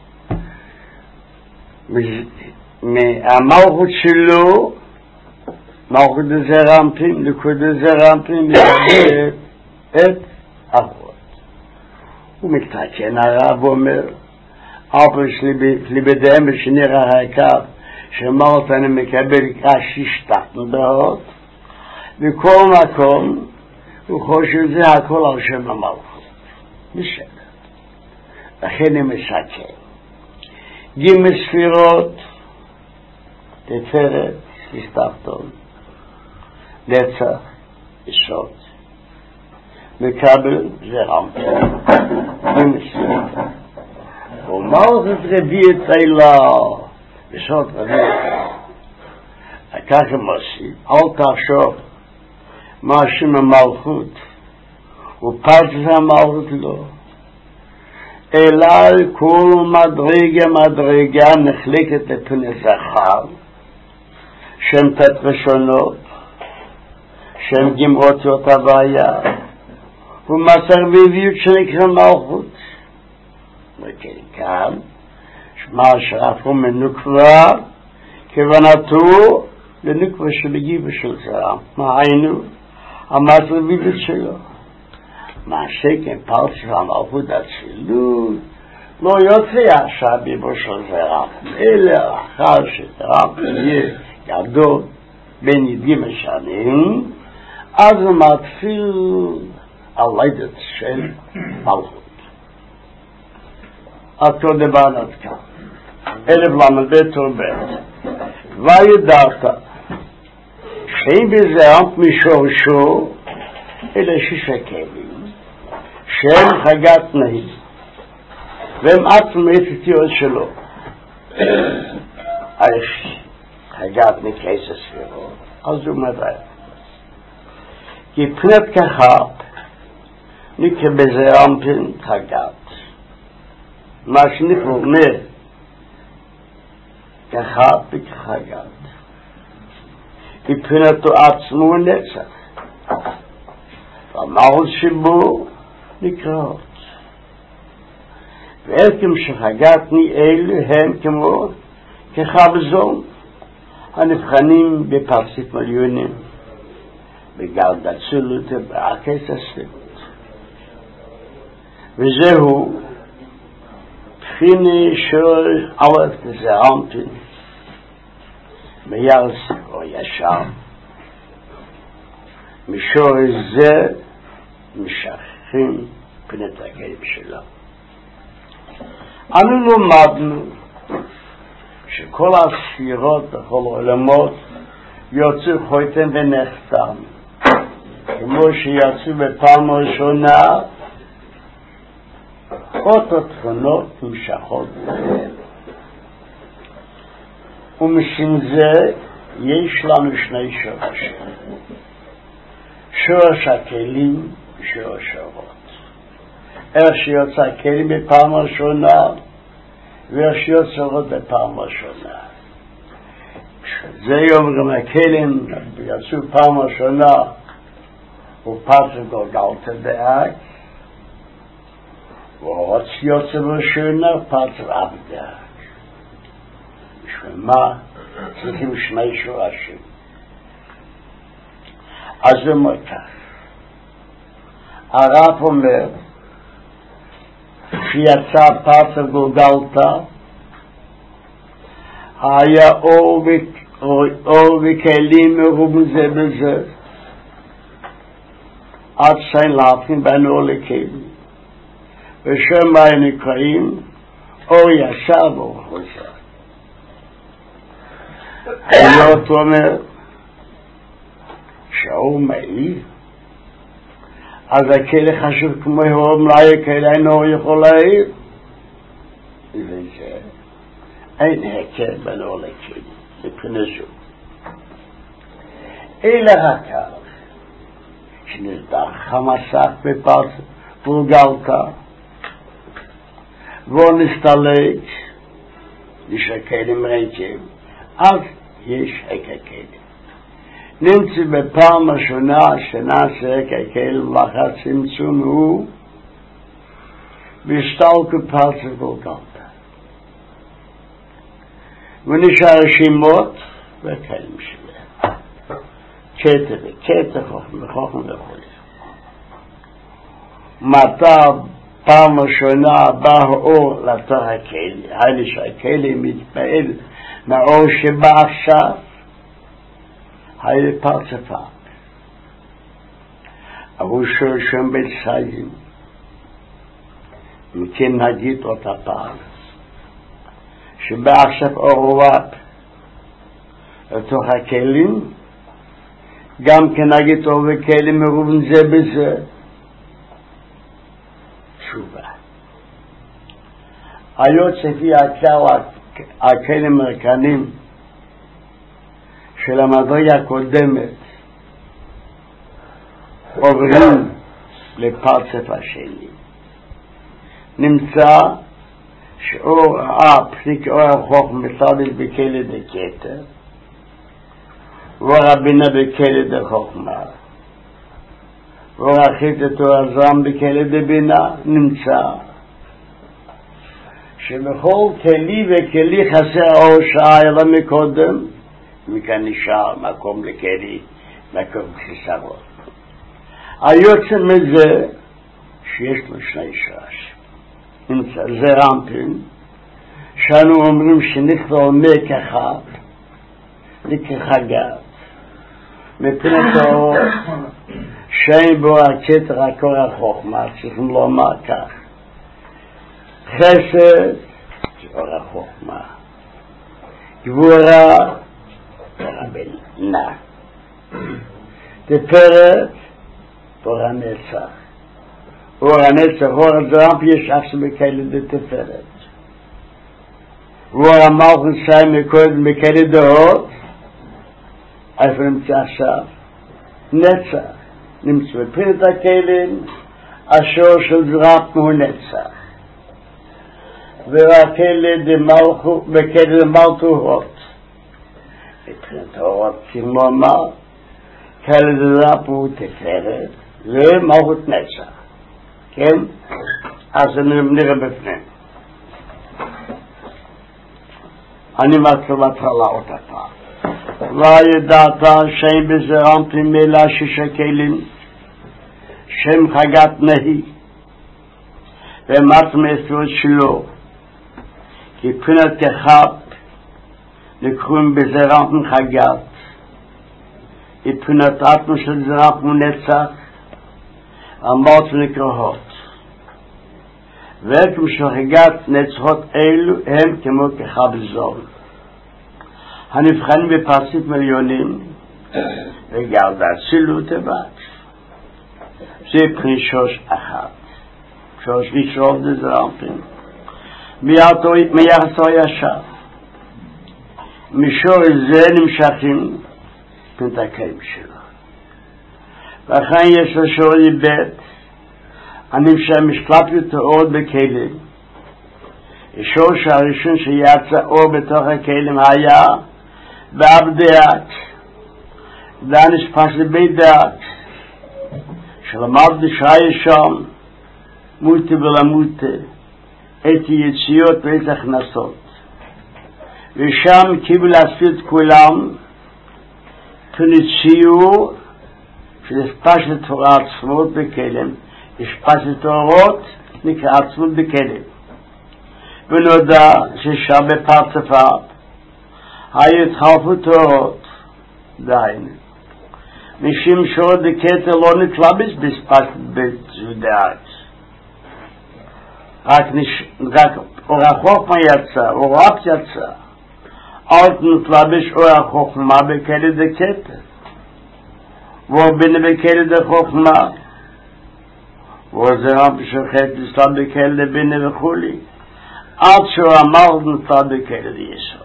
מהמלכות שלו מלכות הזרמפין נקוד הזרמפין מקבל את ההוד. הוא מתקן הרב ואומר אבל שלבדיהם ושנראה העיקר שמלכות אני מקבל כשהשתתנו בהוד בכל מקום הוא חושב זה הכל על שם המלכות בסדר. לכן הם מסכן גימי ספירות תפארת הסתכלון נצח יסוד מקבל זרמפין גימי ספירות ומלכות רביעית אלה יסוד רביעית כך הם עושים אל תחשוב מה שם המלכות ופרצת המלכות לא אלא כל מדרגה נחלקת לפני זכר שם תת ראשונות שם גמרות הבעיה ומסר בביאות שנקרא מלכות וכן כאן שמה שרפו מנוקבה כוונתו לנקווה שבגיבה של זרם. מה היינו? המטרבידת שלו. מה שכן פרצה המלכות הצילות, לא יוצא עכשיו ביבו של זרם, אלא אחר שזרם יהיה גדול בין ידגים השנים, אז הוא מתחיל הלידת של מלכות. עד כה דבר עד כאן. 1000 תורבט. וידעת שאין בזרם משורשו אלא 6 כלים שהם חגת נהי והם עצמם התיאור שלו. חגת נקייס הספירו, אז הוא מדע כי פנת כחת נקרא בזרם פן חגת מה שנקרא כחת וכחגת מבחינתו עצמו נצח והמהות שבו נקראות וערכם שחגתני אלו הם כמו כחבזון הנבחנים בפרסית מיליונים בגרד הצילות ובעקס הספירות וזהו בחיני של אלף זרמפין מיילס או ישר משור זה משכים פנת הכלים שלו. אנו למדנו שכל הספירות בכל העולמות יוצאו חותם ונחתם כמו שיצאו בפעם הראשונה אותו תכונות נמשכות בהם ומשום זה יש לנו 2 שורשים שורש הכלים ושורש האורות איך שיוצא הכלים בפעם הראשונה ואיך שיוצא האורות בפעם הראשונה זה יום גם הכלים יצאו פעם הראשונה ופרצה גולגלתא דאק והאורות יוצא בראשונה פרצה עבדאק מה צריכים 2 שורשים אז זה אומר כך הרב אומר שיצא פרצה גולגלתא היה אור וכלים מרובים זה בזה עד שאין להבחין בין אור לכלים ושם מה נקראים אור ישר ואור חוזר היות אומר שהאור מאיר אז הכלי חשוב כמו אור מלאי הכלי אין אור יכול להאיר וזה אין הכר בין אור לכלי מבחינה זו אלא הכר שנזדח המסך בפרצה גולגלתא והוא נסתלק נשקלים ריקים אז יש הכלים נמצא בפעם השונה שנעשה הכלים לאחר צמצום הוא בהסתלקות פרצה גולגלתא ונשאר רשימות והכלים שלהם קטע וקטע חוכם וכו' מתי פעם ראשונה בא האור לתוך הכלי היינו שהכלי מתפעל מהאור שבא עכשיו היה פרצה פאק אבל שורשם בצעים מכן נגיד אותה פעם שבא עכשיו אור וואפ לתוך הכלים גם כן נגיד אור וכלים מרובים זה בזה תשובה היות לפי הכלים המרכנים של המדרגה הקודמת עוברים לפרצף השני נמצא שאור הפניק אור החוכמה מסתלק בכלי דקטע ואור הבינה בכלי דחוכמה ואור החיטת אור הזרם בכלי דבינה נמצא שבכל כלי וכלי חסר אור שהיה לה מקודם מכאן נשאר מקום לכלי, מקום חיסרון. היוצא מזה שיש לו שני שרש. נמצא זעיר אנפין, שאנו אומרים שנכלול מכחד, לכחגת, מבחינתו שאין בו הכתר הקור החוכמה, צריכים לומר כך. חסד, אור החוכמה. גבורה, רבנה. תפארת, אור הנצח. אור הנצח, אור הדרמפ, יש אף שמקיילים בתפארת. אור המלכות שי מקיילים דעות, איפה נמצא עכשיו? נצח. נמצא בפריט הכלים, השור של זרמפ הוא נצח. והכלי דמלכות, בכלי דמלכות. מבחינת האורות, כמו אמר, כלי דזרמפ הוא תפארת, ומלכות נצח. כן? אז נראה בפנים. אני מתחיל להתחלה אותה פעם. לא ידעת שאין בזרמפ מילה ששקלים, שם חגת נהי, ומת מאפיות שלו, כי פרינת כחב נקראים בזרמפ חגת, מבחינת אטמו של זרמפ נצח, אמרת נקראות. וכמו שחגת נצחות אלו הם כמו כחב זול. הנבחנים בפרסית מיליונים, וגר דאצילות הבת. זה פני שוש אחת. שוש ראשון דזרמפים. מיחסו ישר. מישור זה נמשכים פנתקיים שלו. ואכן יש לשור יבט, הנמשך משקלפיות האור בכלים. השור שהראשון שיצא אור בתוך הכלים היה בעבדיית, דניש פשט בידת, שלמד דשאי שם, מוטי ולמוטי, את יציאות ואת הכנסות. ושם קיבל לעשות כולם, פניציור, שלפשט תורה עצמות בכלים, השפשט תורות נקרא עצמות בכלים. ונודע ששם בפרצפיו, התחלפו תורות, דיין. משום שור דקטר לא נתלבש בספשט בזודעת. רק אור החוכמה יצא, אור רב יצא. עוד נתלבש אור החוכמה בכלי דקטר. ובן בכלי דחוכמה. וזרם בשוחט לסלם בכלי דבן וכולי. עד שהוא אמר נתלב בכלי דיסוד.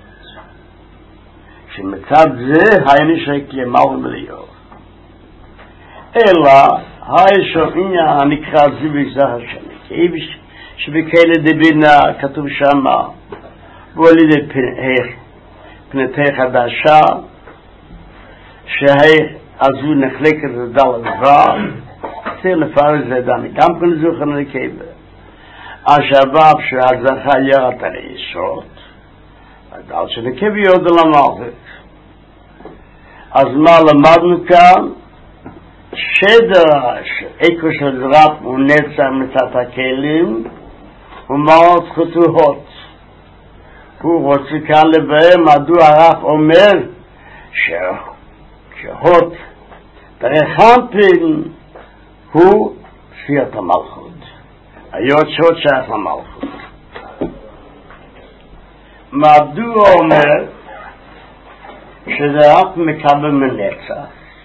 שמצד זה היינו שכלמר מליאור. אלא, הישו עניין הנקרא זיווי זה השני. שבכלי דבינה כתוב שמה, ולידי פנתי חדשה, שהזו נחלקת לדל הדבר, זה לפרש זה דני, גם כן זוכן לקבל. השבב שהזכה ירת על היסוד, הדל שנקב יוד למלכת. אז מה למדנו כאן? שדרש, איקו של זרמפ ונצח מצאת הכלים, ומאות חתוהות. הוא רוצה כאן לבאר מדוע הרב אומר שהות דרכמפין הוא ספירת המלכות. היות שעות שייך למלכות. מדוע אומר שזה רק מקבל מנצח,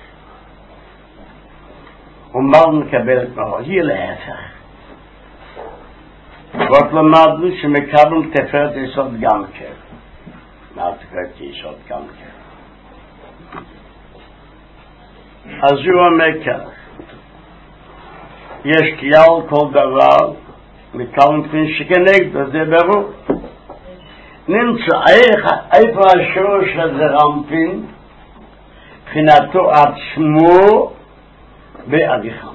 ומה מקבל את מהו? היא להפך. ועוד למדנו שמקבל תפארת יסוד גם כן. מה תפארת יסוד גם כן? אז הוא אומר כך, יש כלל כל דבר, מקבל פין שכנגדו, זה ברור. נמצא איפה השור של זרמפין, מבחינתו עצמו באביחמפין.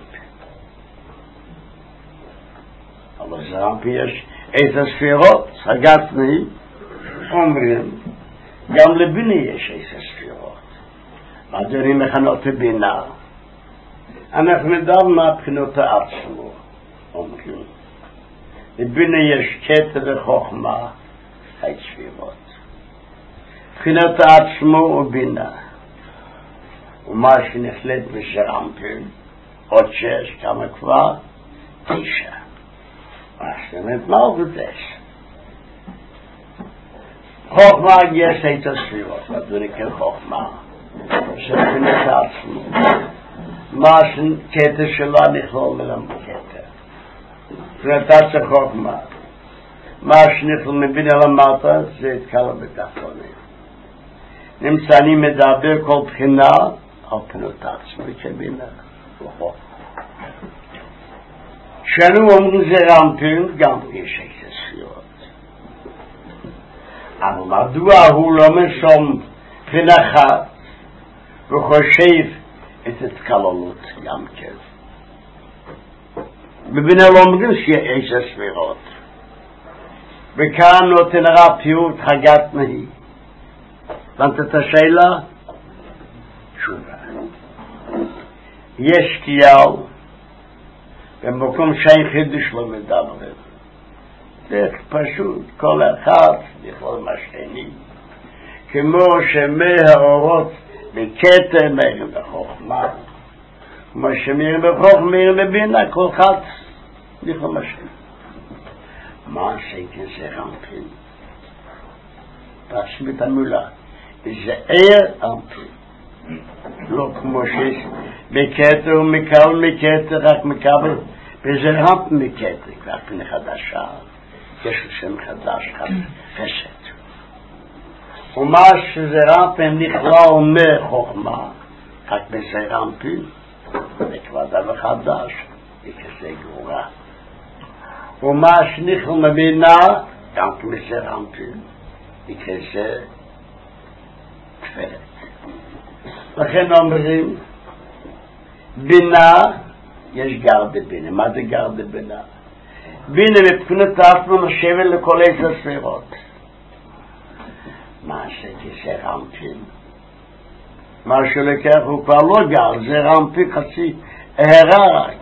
אבל זרמפין יש איזה ספירות, סגצני, אומרים גם לבינה יש 10 ספירות. מה זה מכנות בינה? אנחנו נדבר מהבחינות העצמו, אומרים. לבינה יש קטע וחוכמה, 2 ספירות. בחינות העצמו ובינה. ומה שנחלט בשרמפים, עוד 6, כמה כבר? 9. מה זאת אומרת, 10. חוכמה יש 10 ספירות, זה נקרא חוכמה. שבחינת העצמו. מה שקטע שלו נכלול מלמד קטע. בחינת העצמו חוכמה. מה שנכלול מבינה למטה זה התקלה בתחתונים. נמצא אני מדבר כל בחינה על בחינות העצמו כבינה וחוכמה. כשאנו אומרים זה רמפים, גם יש 10 ספירות. אבל מדוע הוא לא משום בחינה אחת וחושב את התקללות גם כן? בבינה לא אומרים שיש 10 ספירות. וכאן נותן הרב פירוט הגת נהי. הבנת את השאלה? תשובה. יש קייל במקום שאין חידוש לא מדברים. זה פשוט כל אחד לכל מה שני. כמו שמי האורות בקטע מאירים בחוכמה. כמו שמאירים בחוכמה מאירים בבינה, כל אחד לכל מה שני. מה שכזה רמפין? תשמע את המילה. זה רמפין. לא כמו שיש בקטע ומקל רק מקבל. וזה רמפין מקטע, כבר פני חדשה. יש שם חדש, חסד. ומה שזה רמפין נכלל מחוכמה, רק בזה רמפין, זה כבר דבר חדש, וכזה גרורה. ומה שנכלל מבינה, גם כזה רמפין, וכזה תפארת. לכן אומרים, בינה, יש גרדה בינה. מה זה גרדה בינה? בינה מבחינת עצמו נשבת לכל 10 ספירות. מה שזה רמפין? מה שלקח הוא כבר לא גר, זה רמפין חצי הערה רק.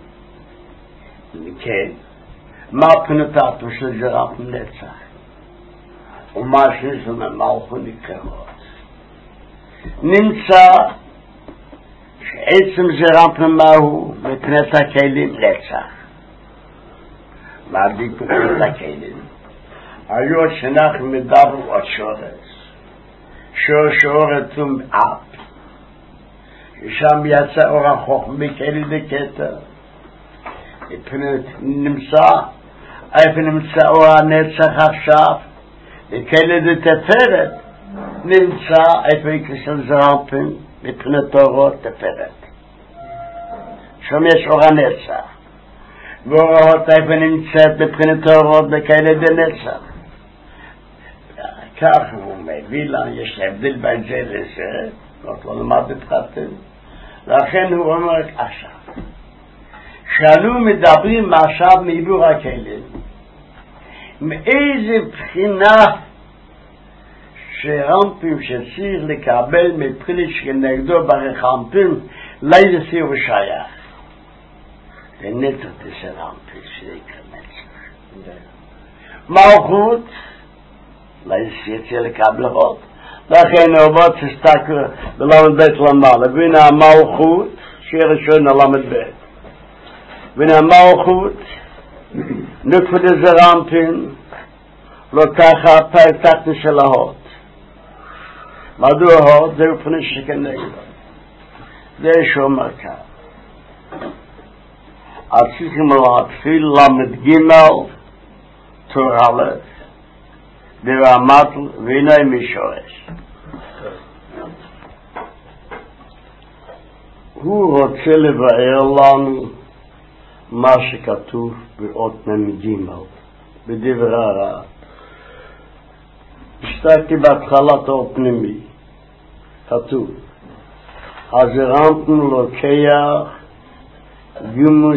כן, מה מבחינת עצמו שזה רמפין נצח? ומה שזה ממלכו נקראות. נמצא שעצם זה רמפין מהו מבחינת הכלים נצח. מה מבחינת הכלים? היו שאנחנו מדברים על שורש אף. שם יצא אור החוכמה מכלי לקטע. איפה נמצא אור הנצח עכשיו? לכלי לתפארת. נמצא איפה יקרסל זרמפין מבחינת אורות תפארת. שם יש אור הנצח. ואורות איפה נמצאת מבחינת אורות בכלי לנצח. כך הוא מביא לה, יש להבדיל בין זה לזה, לא למד בפרטים. לכן הוא אומר עכשיו. שאנו מדברים עכשיו מעיבור הכלים, מאיזה בחינה שרמפים שצריך לקבל מבחינת שנגדו ברחמפים, לאיזה סיר הוא שייך. ונצח תעשה רמפים, שיקרא נצח. מלכות, לאיזה סיר לקבל עוד. לכן אובות שסתקו בלמד בית למעלה. והנה המלכות, שיר ראשון הלמד בית. והנה המלכות, נקפד איזה רמפים, לא ככה פרקתנו של ההוד. מדוע ההוד? זהו פני שכנגד. זה שאומר כאן. אז צריכים להתחיל למד ג' תור א' ברמת וינוי משורש. הוא רוצה לבאר לנו מה שכתוב באות מ"ג בדברי הרב. השתקתי בהתחלת האור פנימי. כתוב אז הרמפין לוקח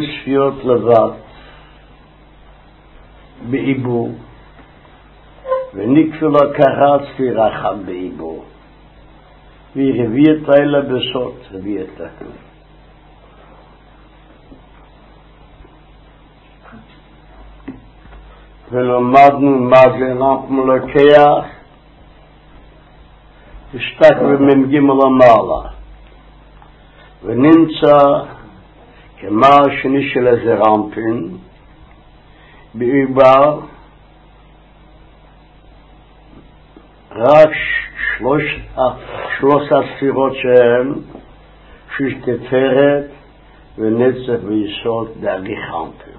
ג' לבד בעיבור וניקפלו קרץ וירחם באיבו. וירביית לילה בסוד, רביית לכם. ולמדנו מה זה רמפם לוקח, השתק במ"ג למעלה, ונמצא כמה השני של איזה רמפים, בעיבר רק שלוש הספירות שהן שיש תפארת ונצח ויסוד דאלי חמפים.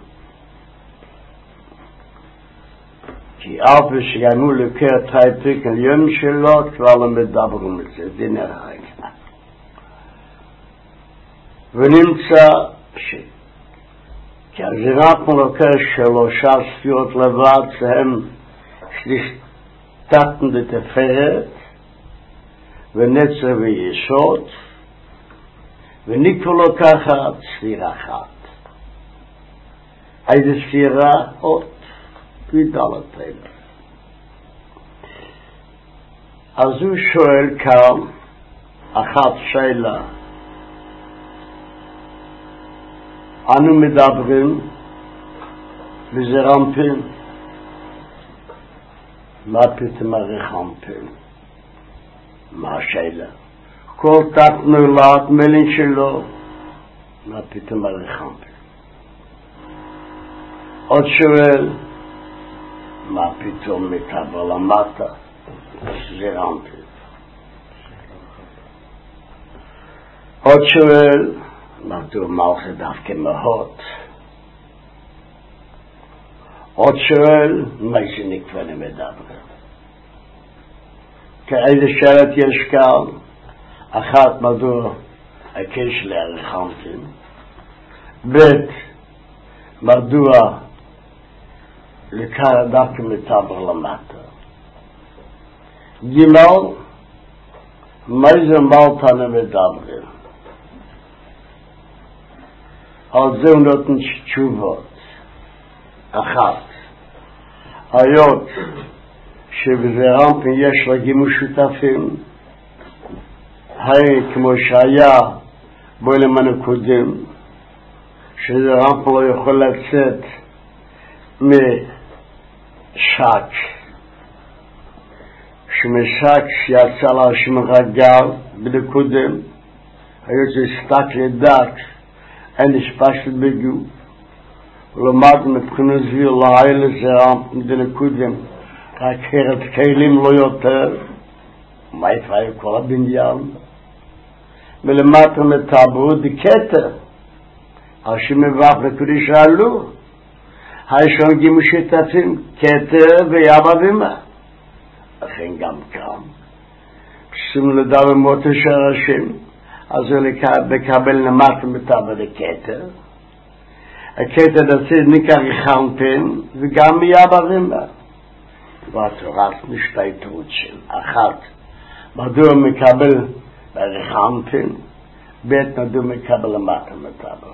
כי אף שגיימו לקר טייפיק על יום שלו כבר לא מדברים את זה, זה נראה. ונמצא כי הזירת מלוקר שלושה ספירות לבד שהם שלישתתן דתפארת ונצח ויסוד וניקו לוקחת ספירה אחת. איזה ספירה? עוד ודלת אלה. אז הוא שואל כאן אחת שאלה, אנו מדברים וזה רמפים, מה פתאום הרחמפים? מה השאלה? כל תת נולד מלין שלו, מה פתאום הרחמפים? עוד שואל, מה פתאום מקבל למטה? זה רמפים. עוד שואל, מדוע מלכה דווקא מהות? עוד שואל, מה זה נקווה מדבר? כאיזה שאלת יש כאן, אחת מדוע הקש להרחמתם, ב' מדוע לקרא דווקא מדבר למטה, ג' מה זה מלכה מדבר? על זה נותן תשובות. אחת, היות שבזה רמפים יש לגימו שותפים, כמו שהיה בעולם הקודם, שזה רמפים לא יכול לצאת משק, שמשק שיצא להשם רגל בקודם, היות שסתק לדק, אין השפשת בגוף, ולמד מבחינת זביר לילה זה רמפים דנקודם, רק הרת כלים לא יותר, מה יפעל כל הבניין? ולמטה מטברו דקטר, השם מבח לקודש עלו, הישון גימו שתפים, קטר ויאבא ומה. לכן גם כאן, כששים לדבר מותו של השם, אז הוא לקבל למטה מטברו דקטר, הקטר דצד ניקח יחנפן, וגם מיאבא ומה. והתורה משתי תרוצים. אחת, מדוע מקבל ברחמפין, ב' מדוע מקבל למטה מטבע.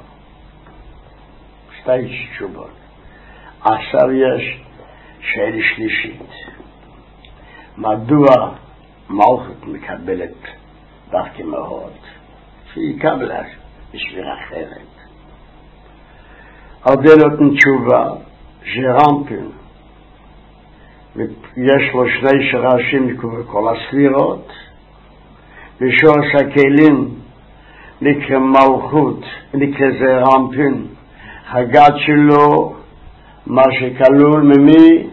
שתי תשובות. עכשיו יש שאלה שלישית. מדוע מלכות מקבלת דווקא מאוד? שיקבל בשביל אחרת. על זה נותן תשובה שרמפין יש לו שני שרשים כל הספירות, בשורש הכלים נקרא מלכות, נקרא זה רמפין, הגד שלו, מה שכלול ממי?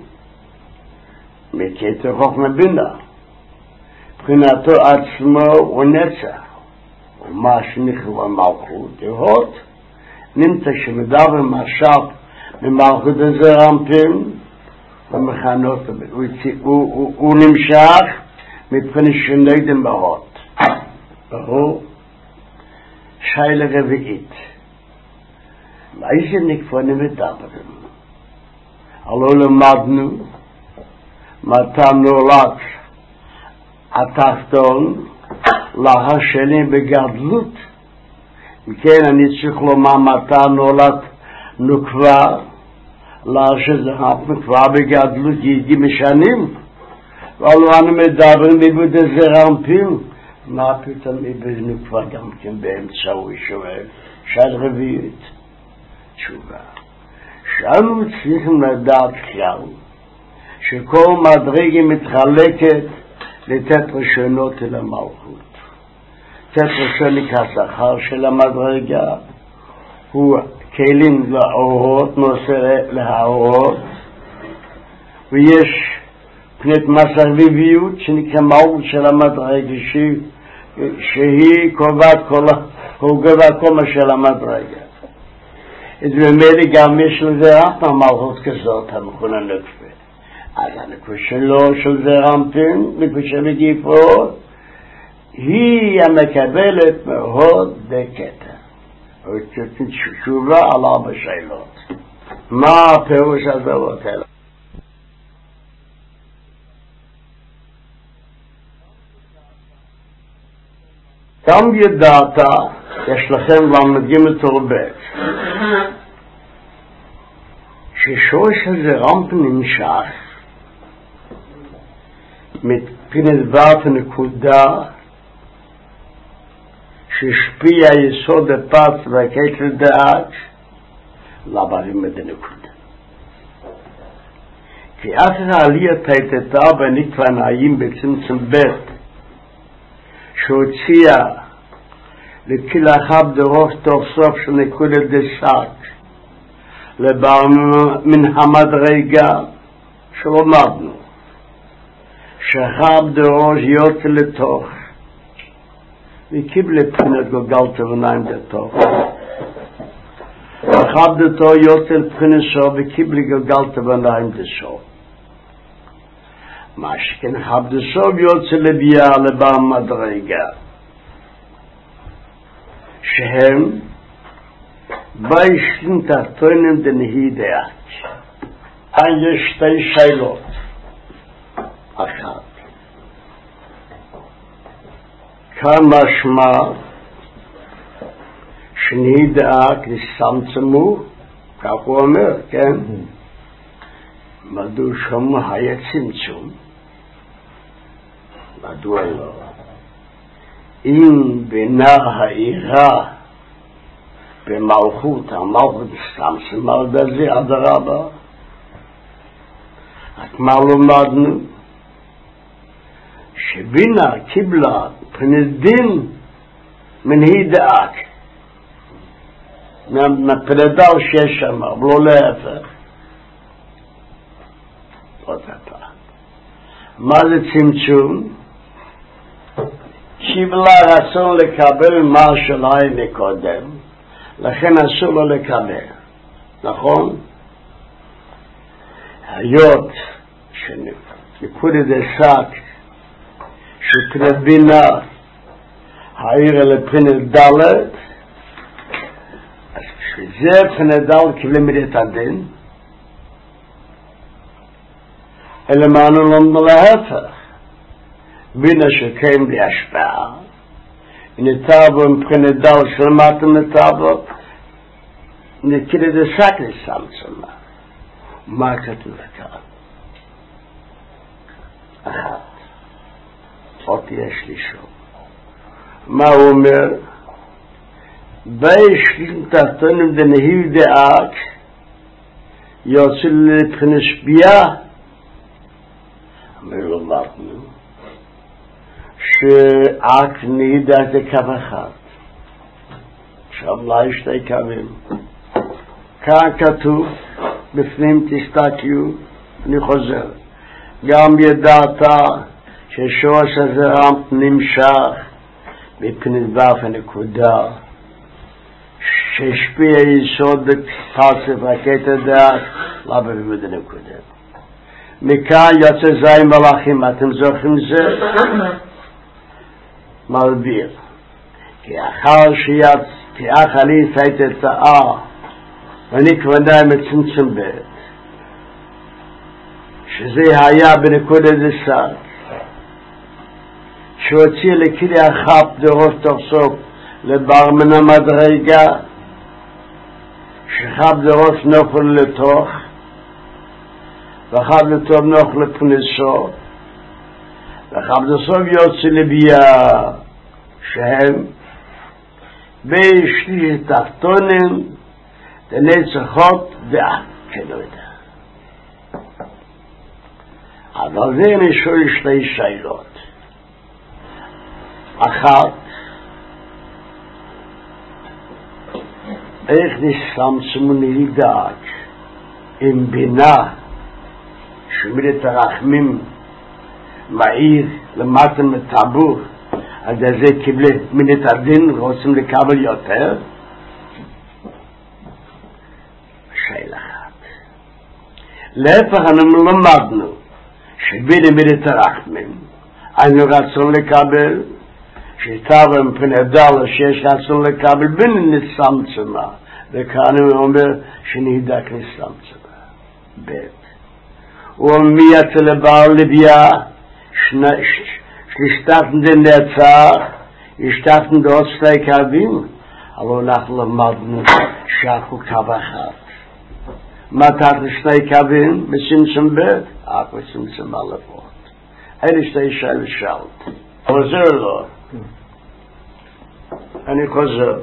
מכתר חוכמה בינה. מבחינתו עצמו הוא נצח, ומה שנקרא מלכות, הוד, נמצא שמדבר משל ממלכות הזה רמפין, במחנות, הוא נמשך מבחינת שנוידם בהות. והוא שאלה רביעית. מה איזה נקפונים מדברים? הלא למדנו מתי נולד התחתון להשלים בגדלות. מכן אני צריך לומר מתי נולד נוקבה, שזה כבר בגדלות יגיע משנים, אבל אנו מדברים איבוד הזרעמפים, מה פתאום איבדנו כבר גם כן באמצע, הוא שואל, שאל רביעית, תשובה. שאנו צריכים לדעת כלל, שכל מדרגה מתחלקת לתת ראשונות אל המלכות. תת ראשוני כשכר של המדרגה, הוא כלים לאורות, נושא להאורות, ויש פנית מסרביביות שנקרא מהות של המדרגה שהיא קובעת כל מה של המדרגה. אז במילא גם יש לזה רק מהמלכות כזאת המכונה נקפה. אז הנקפה שלו של זרעמפין, נקפה שמגיפו, היא המקבלת מאוד בקטע. ותתן תשובה על 4 שאלות. מה הפירוש הדעות האלה? גם ידעת, יש לכם למדים תורבט, ששורש הזרעמפין נמשך מבחינת ו' נקודה שהשפיע יסוד הפץ והקטר דעת לעברים את הנקודה. כי אחר העליית הייתה בנקווה נעים בצמצום ב' שהוציאה לכלאחר דרוך תוך סוף של נקודת דסק מן המדרגה שלומדנו שחר דרוש יוצא לתוך וקיבל לבחינת גולגלת וניים לתוך וחר דתו יוצא לבחינת סוף וקיבל גולגלת וניים לסוף מה שכן חב דסוף יוצא לביאה לבר מדרגה שהם בישלים תחתונים דנהי דעת. יש 2 שאלות. אחת. כאן משמע שנהי דעת לסמצמו, כך הוא אומר, כן? מדוע שמו היה צמצום? מדוע לא? אם בינה העירה במלכות, המלכות סמצם על דזה עד הרבה, רק מה לומדנו? שבינה קיבלה פני דין מנהי דעת מהפרדל שיש שם, אבל לא להפך. עוד הפעם. מה זה צמצום? קיבלה רצון לקבל מה שלהם מקודם, לכן אסור לו לקבל, נכון? היות שנקודת דסק שפנת בינה העירה לפנת דלת, אז בשביל זה פנת דלת קיבלה מידת הדין, אלא מענו לומדנו להפך. בינה שקיים בלי השפעה, נטבו מבחינת דל שלמתם נטבו, נקרא דסק לסמצמה. מה כתוב כאן? אחת. עוד יש לי שום. מה הוא אומר? בישלים תחתונים דנהי דעת, יוצא לבחינת שפיעה, אומר לו מרנו, שרק נהידה זה קו אחד. שם לה יש 2 קווים. כאן כתוב, בפנים תסתכלו, אני חוזר. גם ידעת ששורש הזרעמפין נמשך מפני ו' הנקודה, שהשפיע יסוד בכסף והקטע דעת, לא בלימוד הנקודה. מכאן יוצא זין מלאכים, אתם זוכרים זה? מלביר. כי אחר שיצא לי תוצאה ואני כבר מצמצם ב' שזה היה בנקודת דסק שהוציא לכלי החפ דרוש תוך סוף לבר מן המדרגה שחפ דרוש נוכל לתוך וחפ לטוב נוכל לפניסו וחבדסוב יוצא לביאה שהם בשליש תחתונים דנצחות דעה כלא יודע. אבל זה אני שואל שתי שאלות. אחת, איך נסמצמו נדאג עם בינה שמידת הרחמים מעיר למטה מטבור על זה קיבלה מידת הדין רוצים לקבל יותר? שאלה אחת. להפך אנחנו למדנו שבינה מידת הרחמים היינו רצון לקבל שטבע מבחינת דלה שיש רצון לקבל בינה נסמצמה וכאן הוא אומר שנהידק נסמצמה. בית ומי יצא לבעל לביאה שלישתתן den Netzach, השתתן דעות שתי קווים, אבל אנחנו למדנו שאנחנו קו אחד. מתת לשתי קווים בצמצום ב' אך בצמצום אלפות. אלה שתי שאלות. חוזר לו. אני חוזר.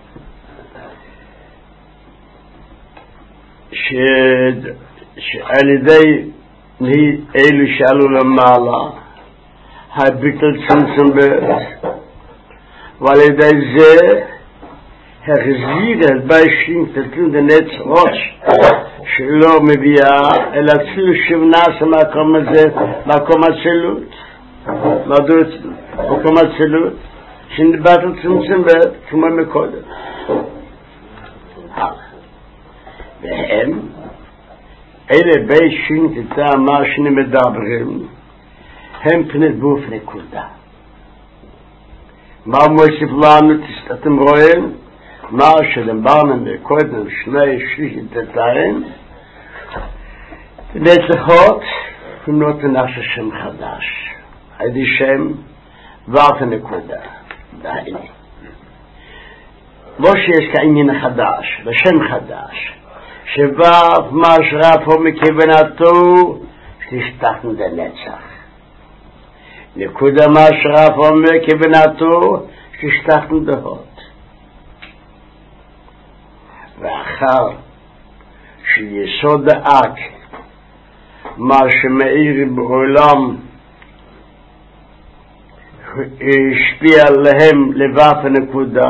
שעל ידי אלו שעלו למעלה הביטל צמצום ב' ועל ידי זה החזיר את בשלים תתלין דנצרות שלא מביאה אלא צילו שבנס המקום הזה מקום הצלות מקום הצלות שנדבטל צמצום ב' כמו מקודם והם אלה בשלים תתה מה שנמדברים הם פנית גוף נקודה. מה מוסיף לנו, אתם רואים? מה שלמברנו מקודם שני שלישית תתאים נצחות כמנות נעשה שם חדש. הייתי שם ואת הנקודה. דהיינו. לא שיש כעניין חדש, לשם חדש. שבא מה שרפו מכוונתו שתשתתנו דנצח. נקודה מה שרף אומר כבנתו ששתחנו דהות ואחר שיסוד האק מה שמאיר בעולם השפיע להם לבאת הנקודה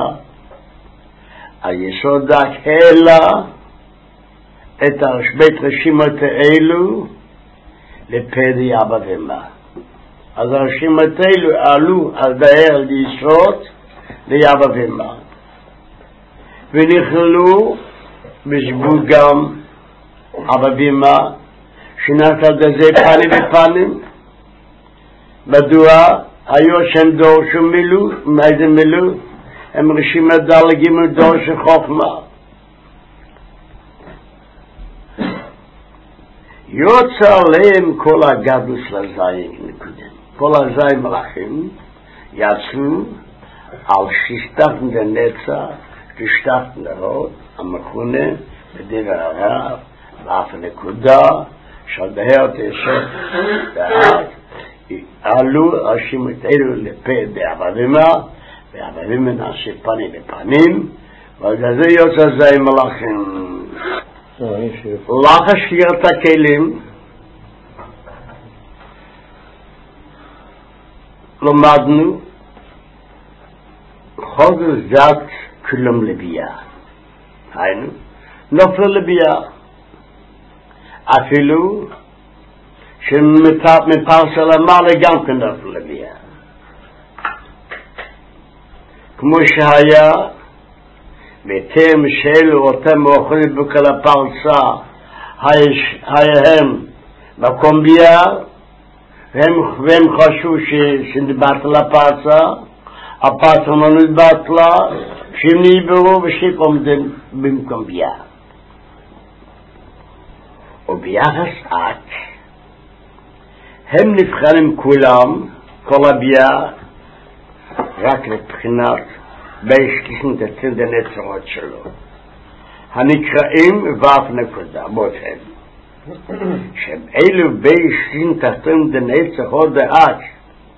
היסוד האק אלא את בית רשימות האלו לפדי אבא ומה אז הרשימות האלו עלו על דהר ליסוד ליבא ומה ונכללו בשבו גם אבא ומה שנתת דזה פנים ופנים מדוע היו שהם דור שמילאו מאיזה מילאו הם רשימת דלגים דור של חוכמה יוצא עליהם כל הגדוס לזיים נקודם כל הזיים מלאכים יצאו על ששתתן דנצח ששתתן דהות המכונה בדבר הרב ואף הנקודה של דהר תשת דעת עלו הרשימות אלו לפה באבא ומה ואבא ומה נעשה פנים לפנים ועל זה יוצא זיים מלאכים לאחר שקירת הכלים למדנו חוזר זת כלום לביאה היינו נופל לביאה אפילו שמפרסל המעלה גם כן נופל לביאה כמו שהיה בתם שאלו אותם אוכלים בכל הפרסה הייהם מקום ביאה והם חשבו שנתבטלה הפרסה הפרסה לא נתבטלה שהם נעברו ושהם עומדים במקום ביאה וביחס את הם נבחרים כולם כל הביאה רק לבחינת בהשכיחים תצל דנצרות שלו הנקראים ואף נקודה בוטם שהם אלו בהשכיחים תצל דנצרות דעת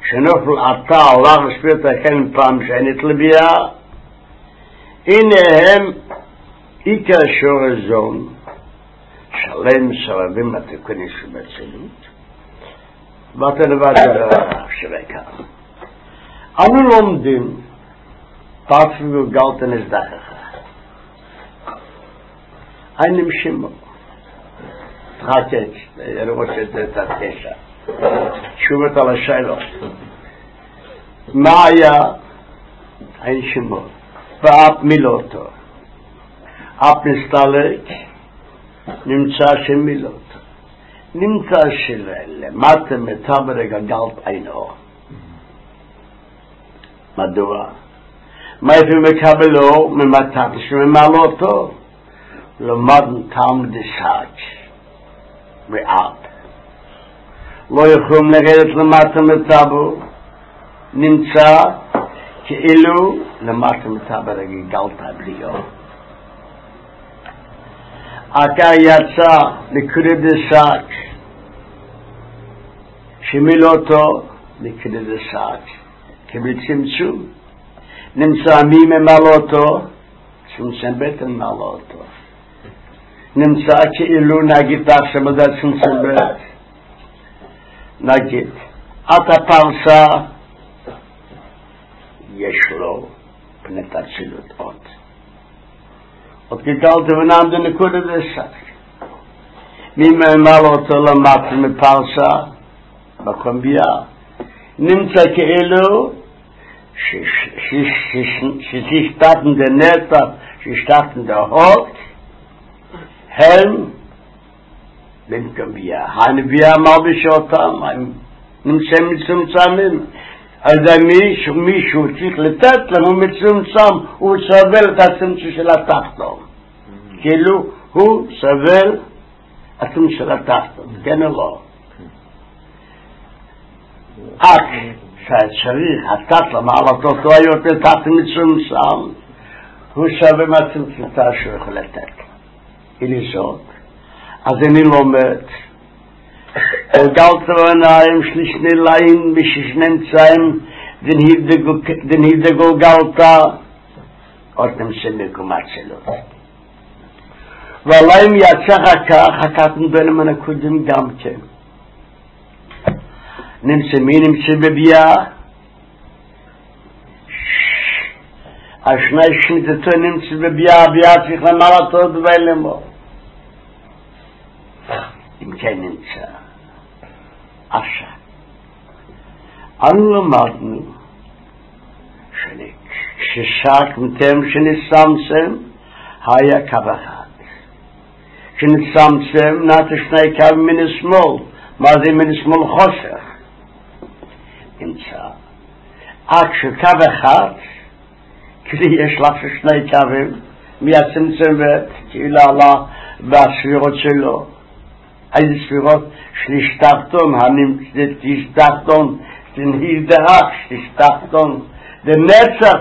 שנופל עתה הולך ושפיר תכן פעם שאינית לביאה, הנה הם עיקר שורזון, שלם סרבים התיקונים שבצילות, ואתה לבד שווה כך. אנו לומדים, פרצו וגלתן הזדחך. einem Schimmel. Trattet, רוצה את התשע. תשובת על השאלות. מה היה ein Schimmel? ואף מילא אותו. אף נסתלק, נמצא שמילא אותו. נמצא שלמטה מטבר גלגלת עינו. מדוע? מאיפה מקבלו? ממתת שממלא אותו. למדן טעם דסאג' ועד. לא יכולים לרדת למטה מטבר, נמצא כאילו למטה מטבר גלגלת בליו. עקר יצא לקרוא דסאג' שמילא אותו לקרוא דסאג' כבצמצום. נמצא מי ממלא אותו? צמצם בית ממלא אותו. נמצא כאילו נגיד עכשיו מדע צמצם בית. נגיד, את הפרסה יש לו פנת הצילות עוד. עוד גגלת ונעמד נקודה דסק. מי ממלא אותו למטה מפרסה בקומביה. נמצא כאילו ששתתן דנטה, ששתתן דהות, הם למקומביה. הנביאה מלביש אותם, הם נמצאים מצומצמים. על ידי מישהו צריך לתת להם מצומצם, הוא סובל את הצמצום של התחתון. כאילו הוא סובל את הצמצום של התחתון, כן או לא? שצריך התת למעלתו תואיות לתת מצומצם, הוא שווה מהצמצותה שהוא יכול לתת. הנה זאת. אז אני לומד. גלת ועיניים שלישני ליין בששנמצאים דן הידגו גלתה אותם שמקומת שלו. ועליהם יצא חכתם בין המנקודים גם כן. נמצא מי נמצא בביאה? השני שמיטתו נמצא בביאה, הביאה צריך למעלה אותו דבלמו. אם כן נמצא. עכשיו. אנו למדנו כששקמתם שנסמסם היה קו אחד. כשנסמסם נעשה שני קו מן השמאל. מה זה מן השמאל? חושך. נמצא. כשקו אחד, כי יש לך שני קווים, מהצמצמת, כאילו עלה בספירות שלו. איזה ספירות? שליש תחתון, שליש תחתון, נהידח, שליש תחתון. דנצח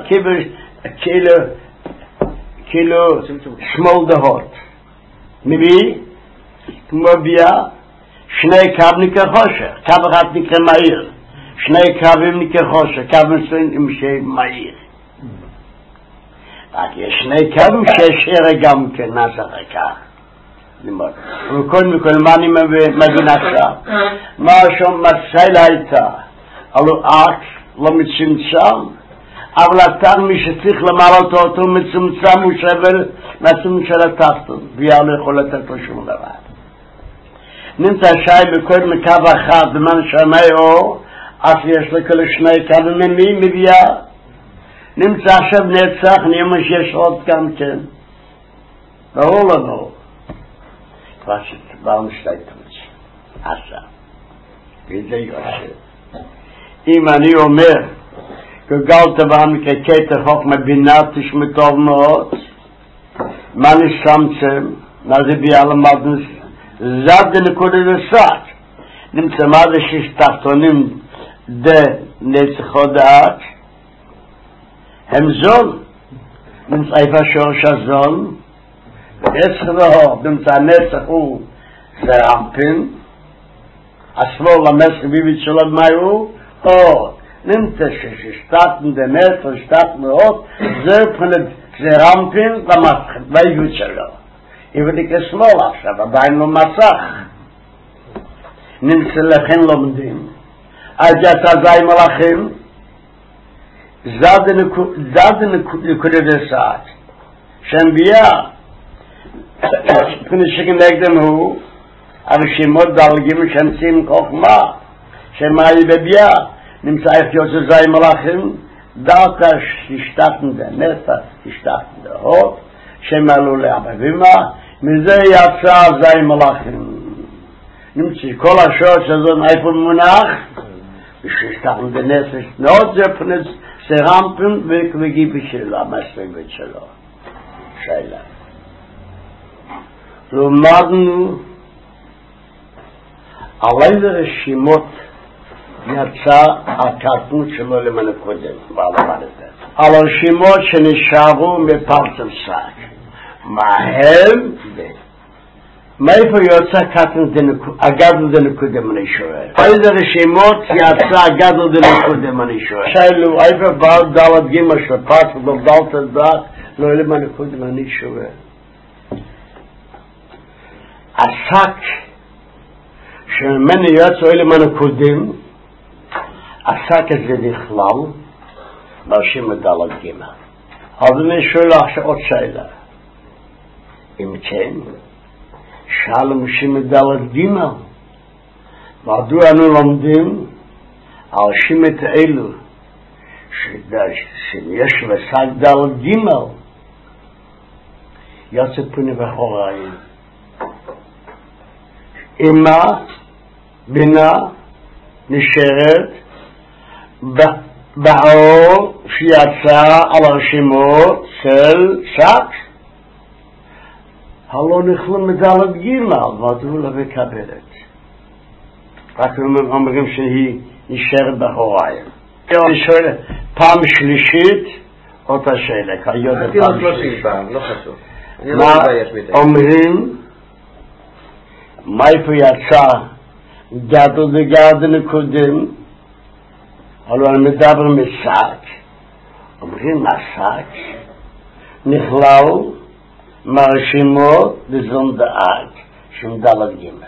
כאילו שמאל דהות. מביא? כמו ביאה, שני קו נקרא חושך, קו אחד נקרא מהיר. שני קווים נקרא חושך, קו מסוים עם מהיר. רק יש שני קווים שיש ערך גם כן, נעשה כך. וכל מה אני מבין עכשיו? מה שם מסיילה הייתה? אלו אק לא מצומצם, אבל אתה מי שצריך למעלות אותו מצומצם הוא שבל מהצומצם של התחתון, ביאה לא יכול לתת לו שום דבר. נמצא שי בכל מקו אחד במן שמי אור, אף יש לו כל שני קווים ממי מביאה. נמצא עכשיו נצח, נראה שיש עוד גם כן. ברור לנו. כבר שתברנו שתייתות. עכשיו. וזה יושב. אם אני אומר, גגלת בעמק כתר חוכמה בינה תשמע טוב מאוד, מה נסמצם? מה זה ביאה למדנו? זד דנקודה וסק. נמצא מה זה שתחתונים דנצחו דעת, הם זול. נמצא איפה שורש הזול, ונצח והור, נמצא הנצח הוא זה רמפין, השמאל המסך ביבית שלו מה הוא nimmt es starten der Netz und starten Ort, so von der Rampen, da macht bei Jutschelo. Über die Gesmolach, aber bei einem Massach. Nimmt sie lechen lomdim. Als ja sei Malachim, zadene kude der Saat. Shem bia, bin ich schicken dem Hu, aber Shemot dalgim Shemsim Kochma, Shemai bebia, nimmt sie Jose sei Malachim, Dalka shtatende, Nefta shtatende Hot, Shemalu le'abavima, מזה יצא זי מלאכים. נמצא כל השעות שזו איפה מונח, וששתחנו בנפש מאוד זפנס, סרמפן וכבגי בשלו, המסלגת שלו. שאלה. למדנו על איזה רשימות יצא הקטנות שלו למנה קודם, על הרשימות שנשארו מפרצם סק. מה הם? מאיפה יוצא הגדל דנקודם אני שואל? איזה רשימות יצא הגדל דנקודם אני שואל? שאלו, איפה בעל דלת גימה של פרס ודלת הדעת לא אלה מנקודם אני שואל? עסק שממני יוצא אלה מנקודם עסק את זה בכלל מרשים את דלת גימה. אז אני שואל עכשיו עוד שאלה. אם כן, שאל משים דלת גימל. מדוע אנו לומדים על שימת אלו שיש לשג דלת גימל יוצא פני בחוריים. אמא, בינה, נשארת באור שיצא על הרשימות של שק. הלא נכלו מדלת גימל, ועדו לה וקבלת. רק אומרים שהיא נשארת בחוריים. אני שואל, פעם שלישית, אותה שאלה, כיום פעם שלישית. לא חשוב. מה אומרים, מאיפה יצא גדל וגדל קודם, הלוא אני מדבר מסק. אומרים, מסק נכלל מרשימות לזונדעת של דלת גימל.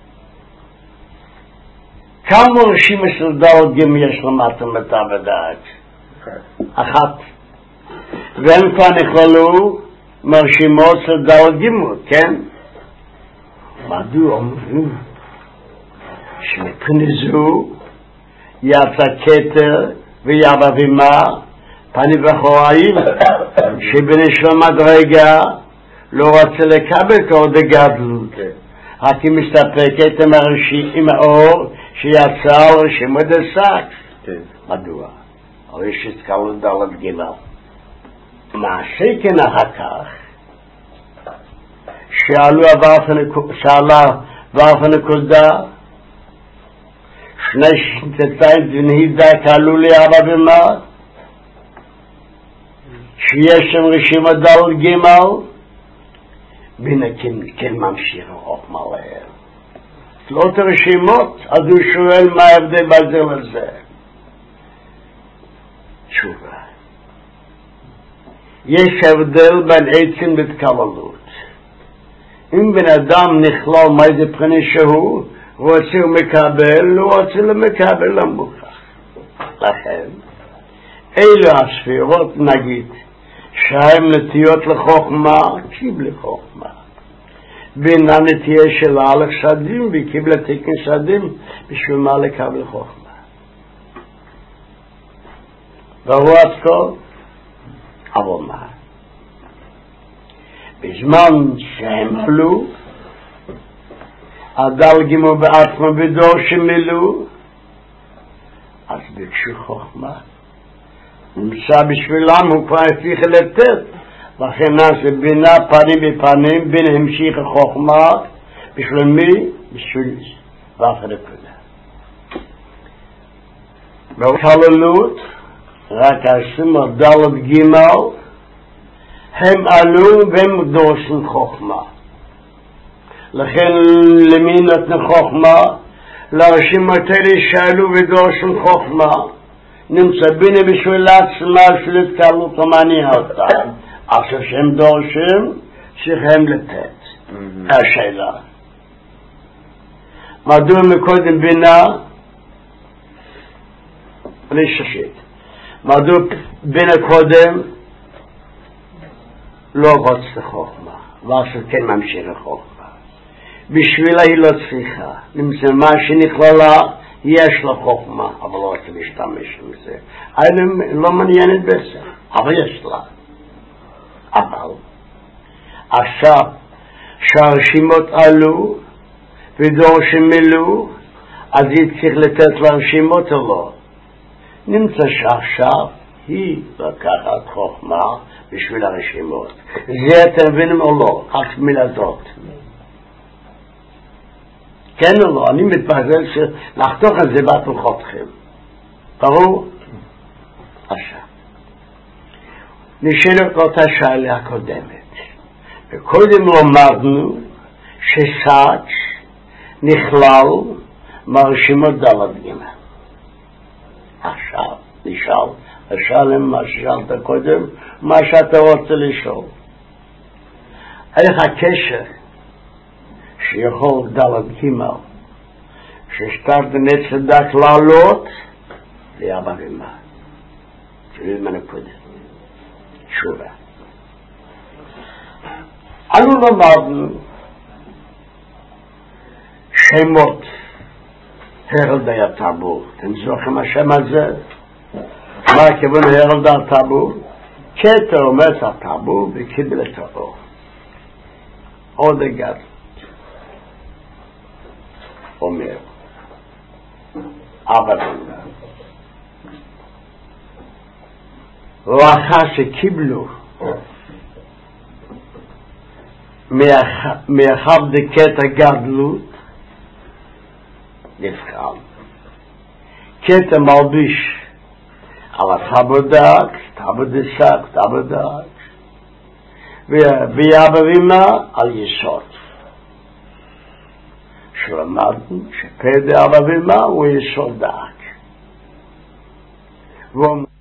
כמה רשימה של דלת גימל יש למטה מטה בדעת? אחת. והם כבר נכללו מרשימות של דלת גימל, כן? מדוע אומרים שמפני יצא כתר ויבבימה פני בחוריים שבנשלום מדרגה לא רוצה לקבל כעוד הגדלות. רק היא מסתפקת עם האור שיצא על רשימות השק. מדוע? אבל יש התקלות דלת גימל. מעשה כן אחר כך שאלה ואף הנקודה שני שנתיים ונהידה קהלו לי אבא ומה שיש שם רשימת דלת גימל בינה כן ממשיך חוכמה להם. תלות הרשימות, אז הוא שואל מה ההבדל בזה לזה. תשובה. יש הבדל בין עצם בתקללות. אם בן אדם נכלל מאיזה בחינה שהוא רוצה ומקבל, לא רוצה למקבל למוכח. לכן, אלו הספירות נגיד, שהם נטיות לחוכמה, קיבל לחוכמה. בינה נטייה שלה לחשדים, וקיבל תקן שדים, בשביל מה לקבל חוכמה. והוא עד כה, אבל מה? בזמן שהם עלו, הדלגימו בעצמו בדור שמילאו, אז ביקשו חוכמה. נמצא בשבילם הוא כבר הפיך לתת, לכן נעשה בינה פנים בפנים, בין המשיך החוכמה, בשביל מי? בשביל ואף הנקודה. בהתחללות, רק השם דלת גימל, הם עלו והם דורשים חוכמה. לכן למי נתנה חוכמה? לרשימות האלה שאלו ודורשים חוכמה, נמצא ביני בשביל לעצמה של התקלות המעניין אותם. עכשיו שהם דורשים, צריכים לתת. השאלה. מדוע מקודם בינה? לששית. מדוע בינה קודם לא רוצה חוכמה, ועכשיו כן ממשיך חוכמה. בשבילה היא לא צריכה. נמצא מה שנכללה, יש לה חוכמה, אבל לא רוצה להשתמש בזה. לא מעניינת בזה, אבל יש לה. אבל עכשיו שהרשימות עלו ודורשים מילאו, אז היא צריך לתת לרשימות או לא. נמצא שעכשיו היא לקחת חוכמה בשביל הרשימות. זה אתם מבינים או לא? רק מילה זאת. כן או לא? אני מתבזל שלחתוך על זה בתוכותכם. ברור? עכשיו. נשאלת אותה שאלה הקודמת. וקודם למדנו שסאץ' נכלל מרשימות דלת גימל. עכשיו נשאל, השאלה מה ששאלת קודם, מה שאתה רוצה לשאול. איך הקשר שיכול דלת גימל, ששטר דני צדק לעלות, לאבא ומה. תראי מה נקודה. תשובה. אנו למדנו שמות הרלדי הטבור. אתם זוכרים השם הזה? מה הכיוון הרלדי הטבור? כתר אומר את הטבור וקיבל את האור. עוד אגב אומר אבא ומה לאחר שקיבלו מאחר דקטע גדלות נבחר קטע מלביש על הטבודק, טבודסק, טבודק ואבא ומה על יסוד שלמדנו שפדה אבא ומה הוא יסוד דק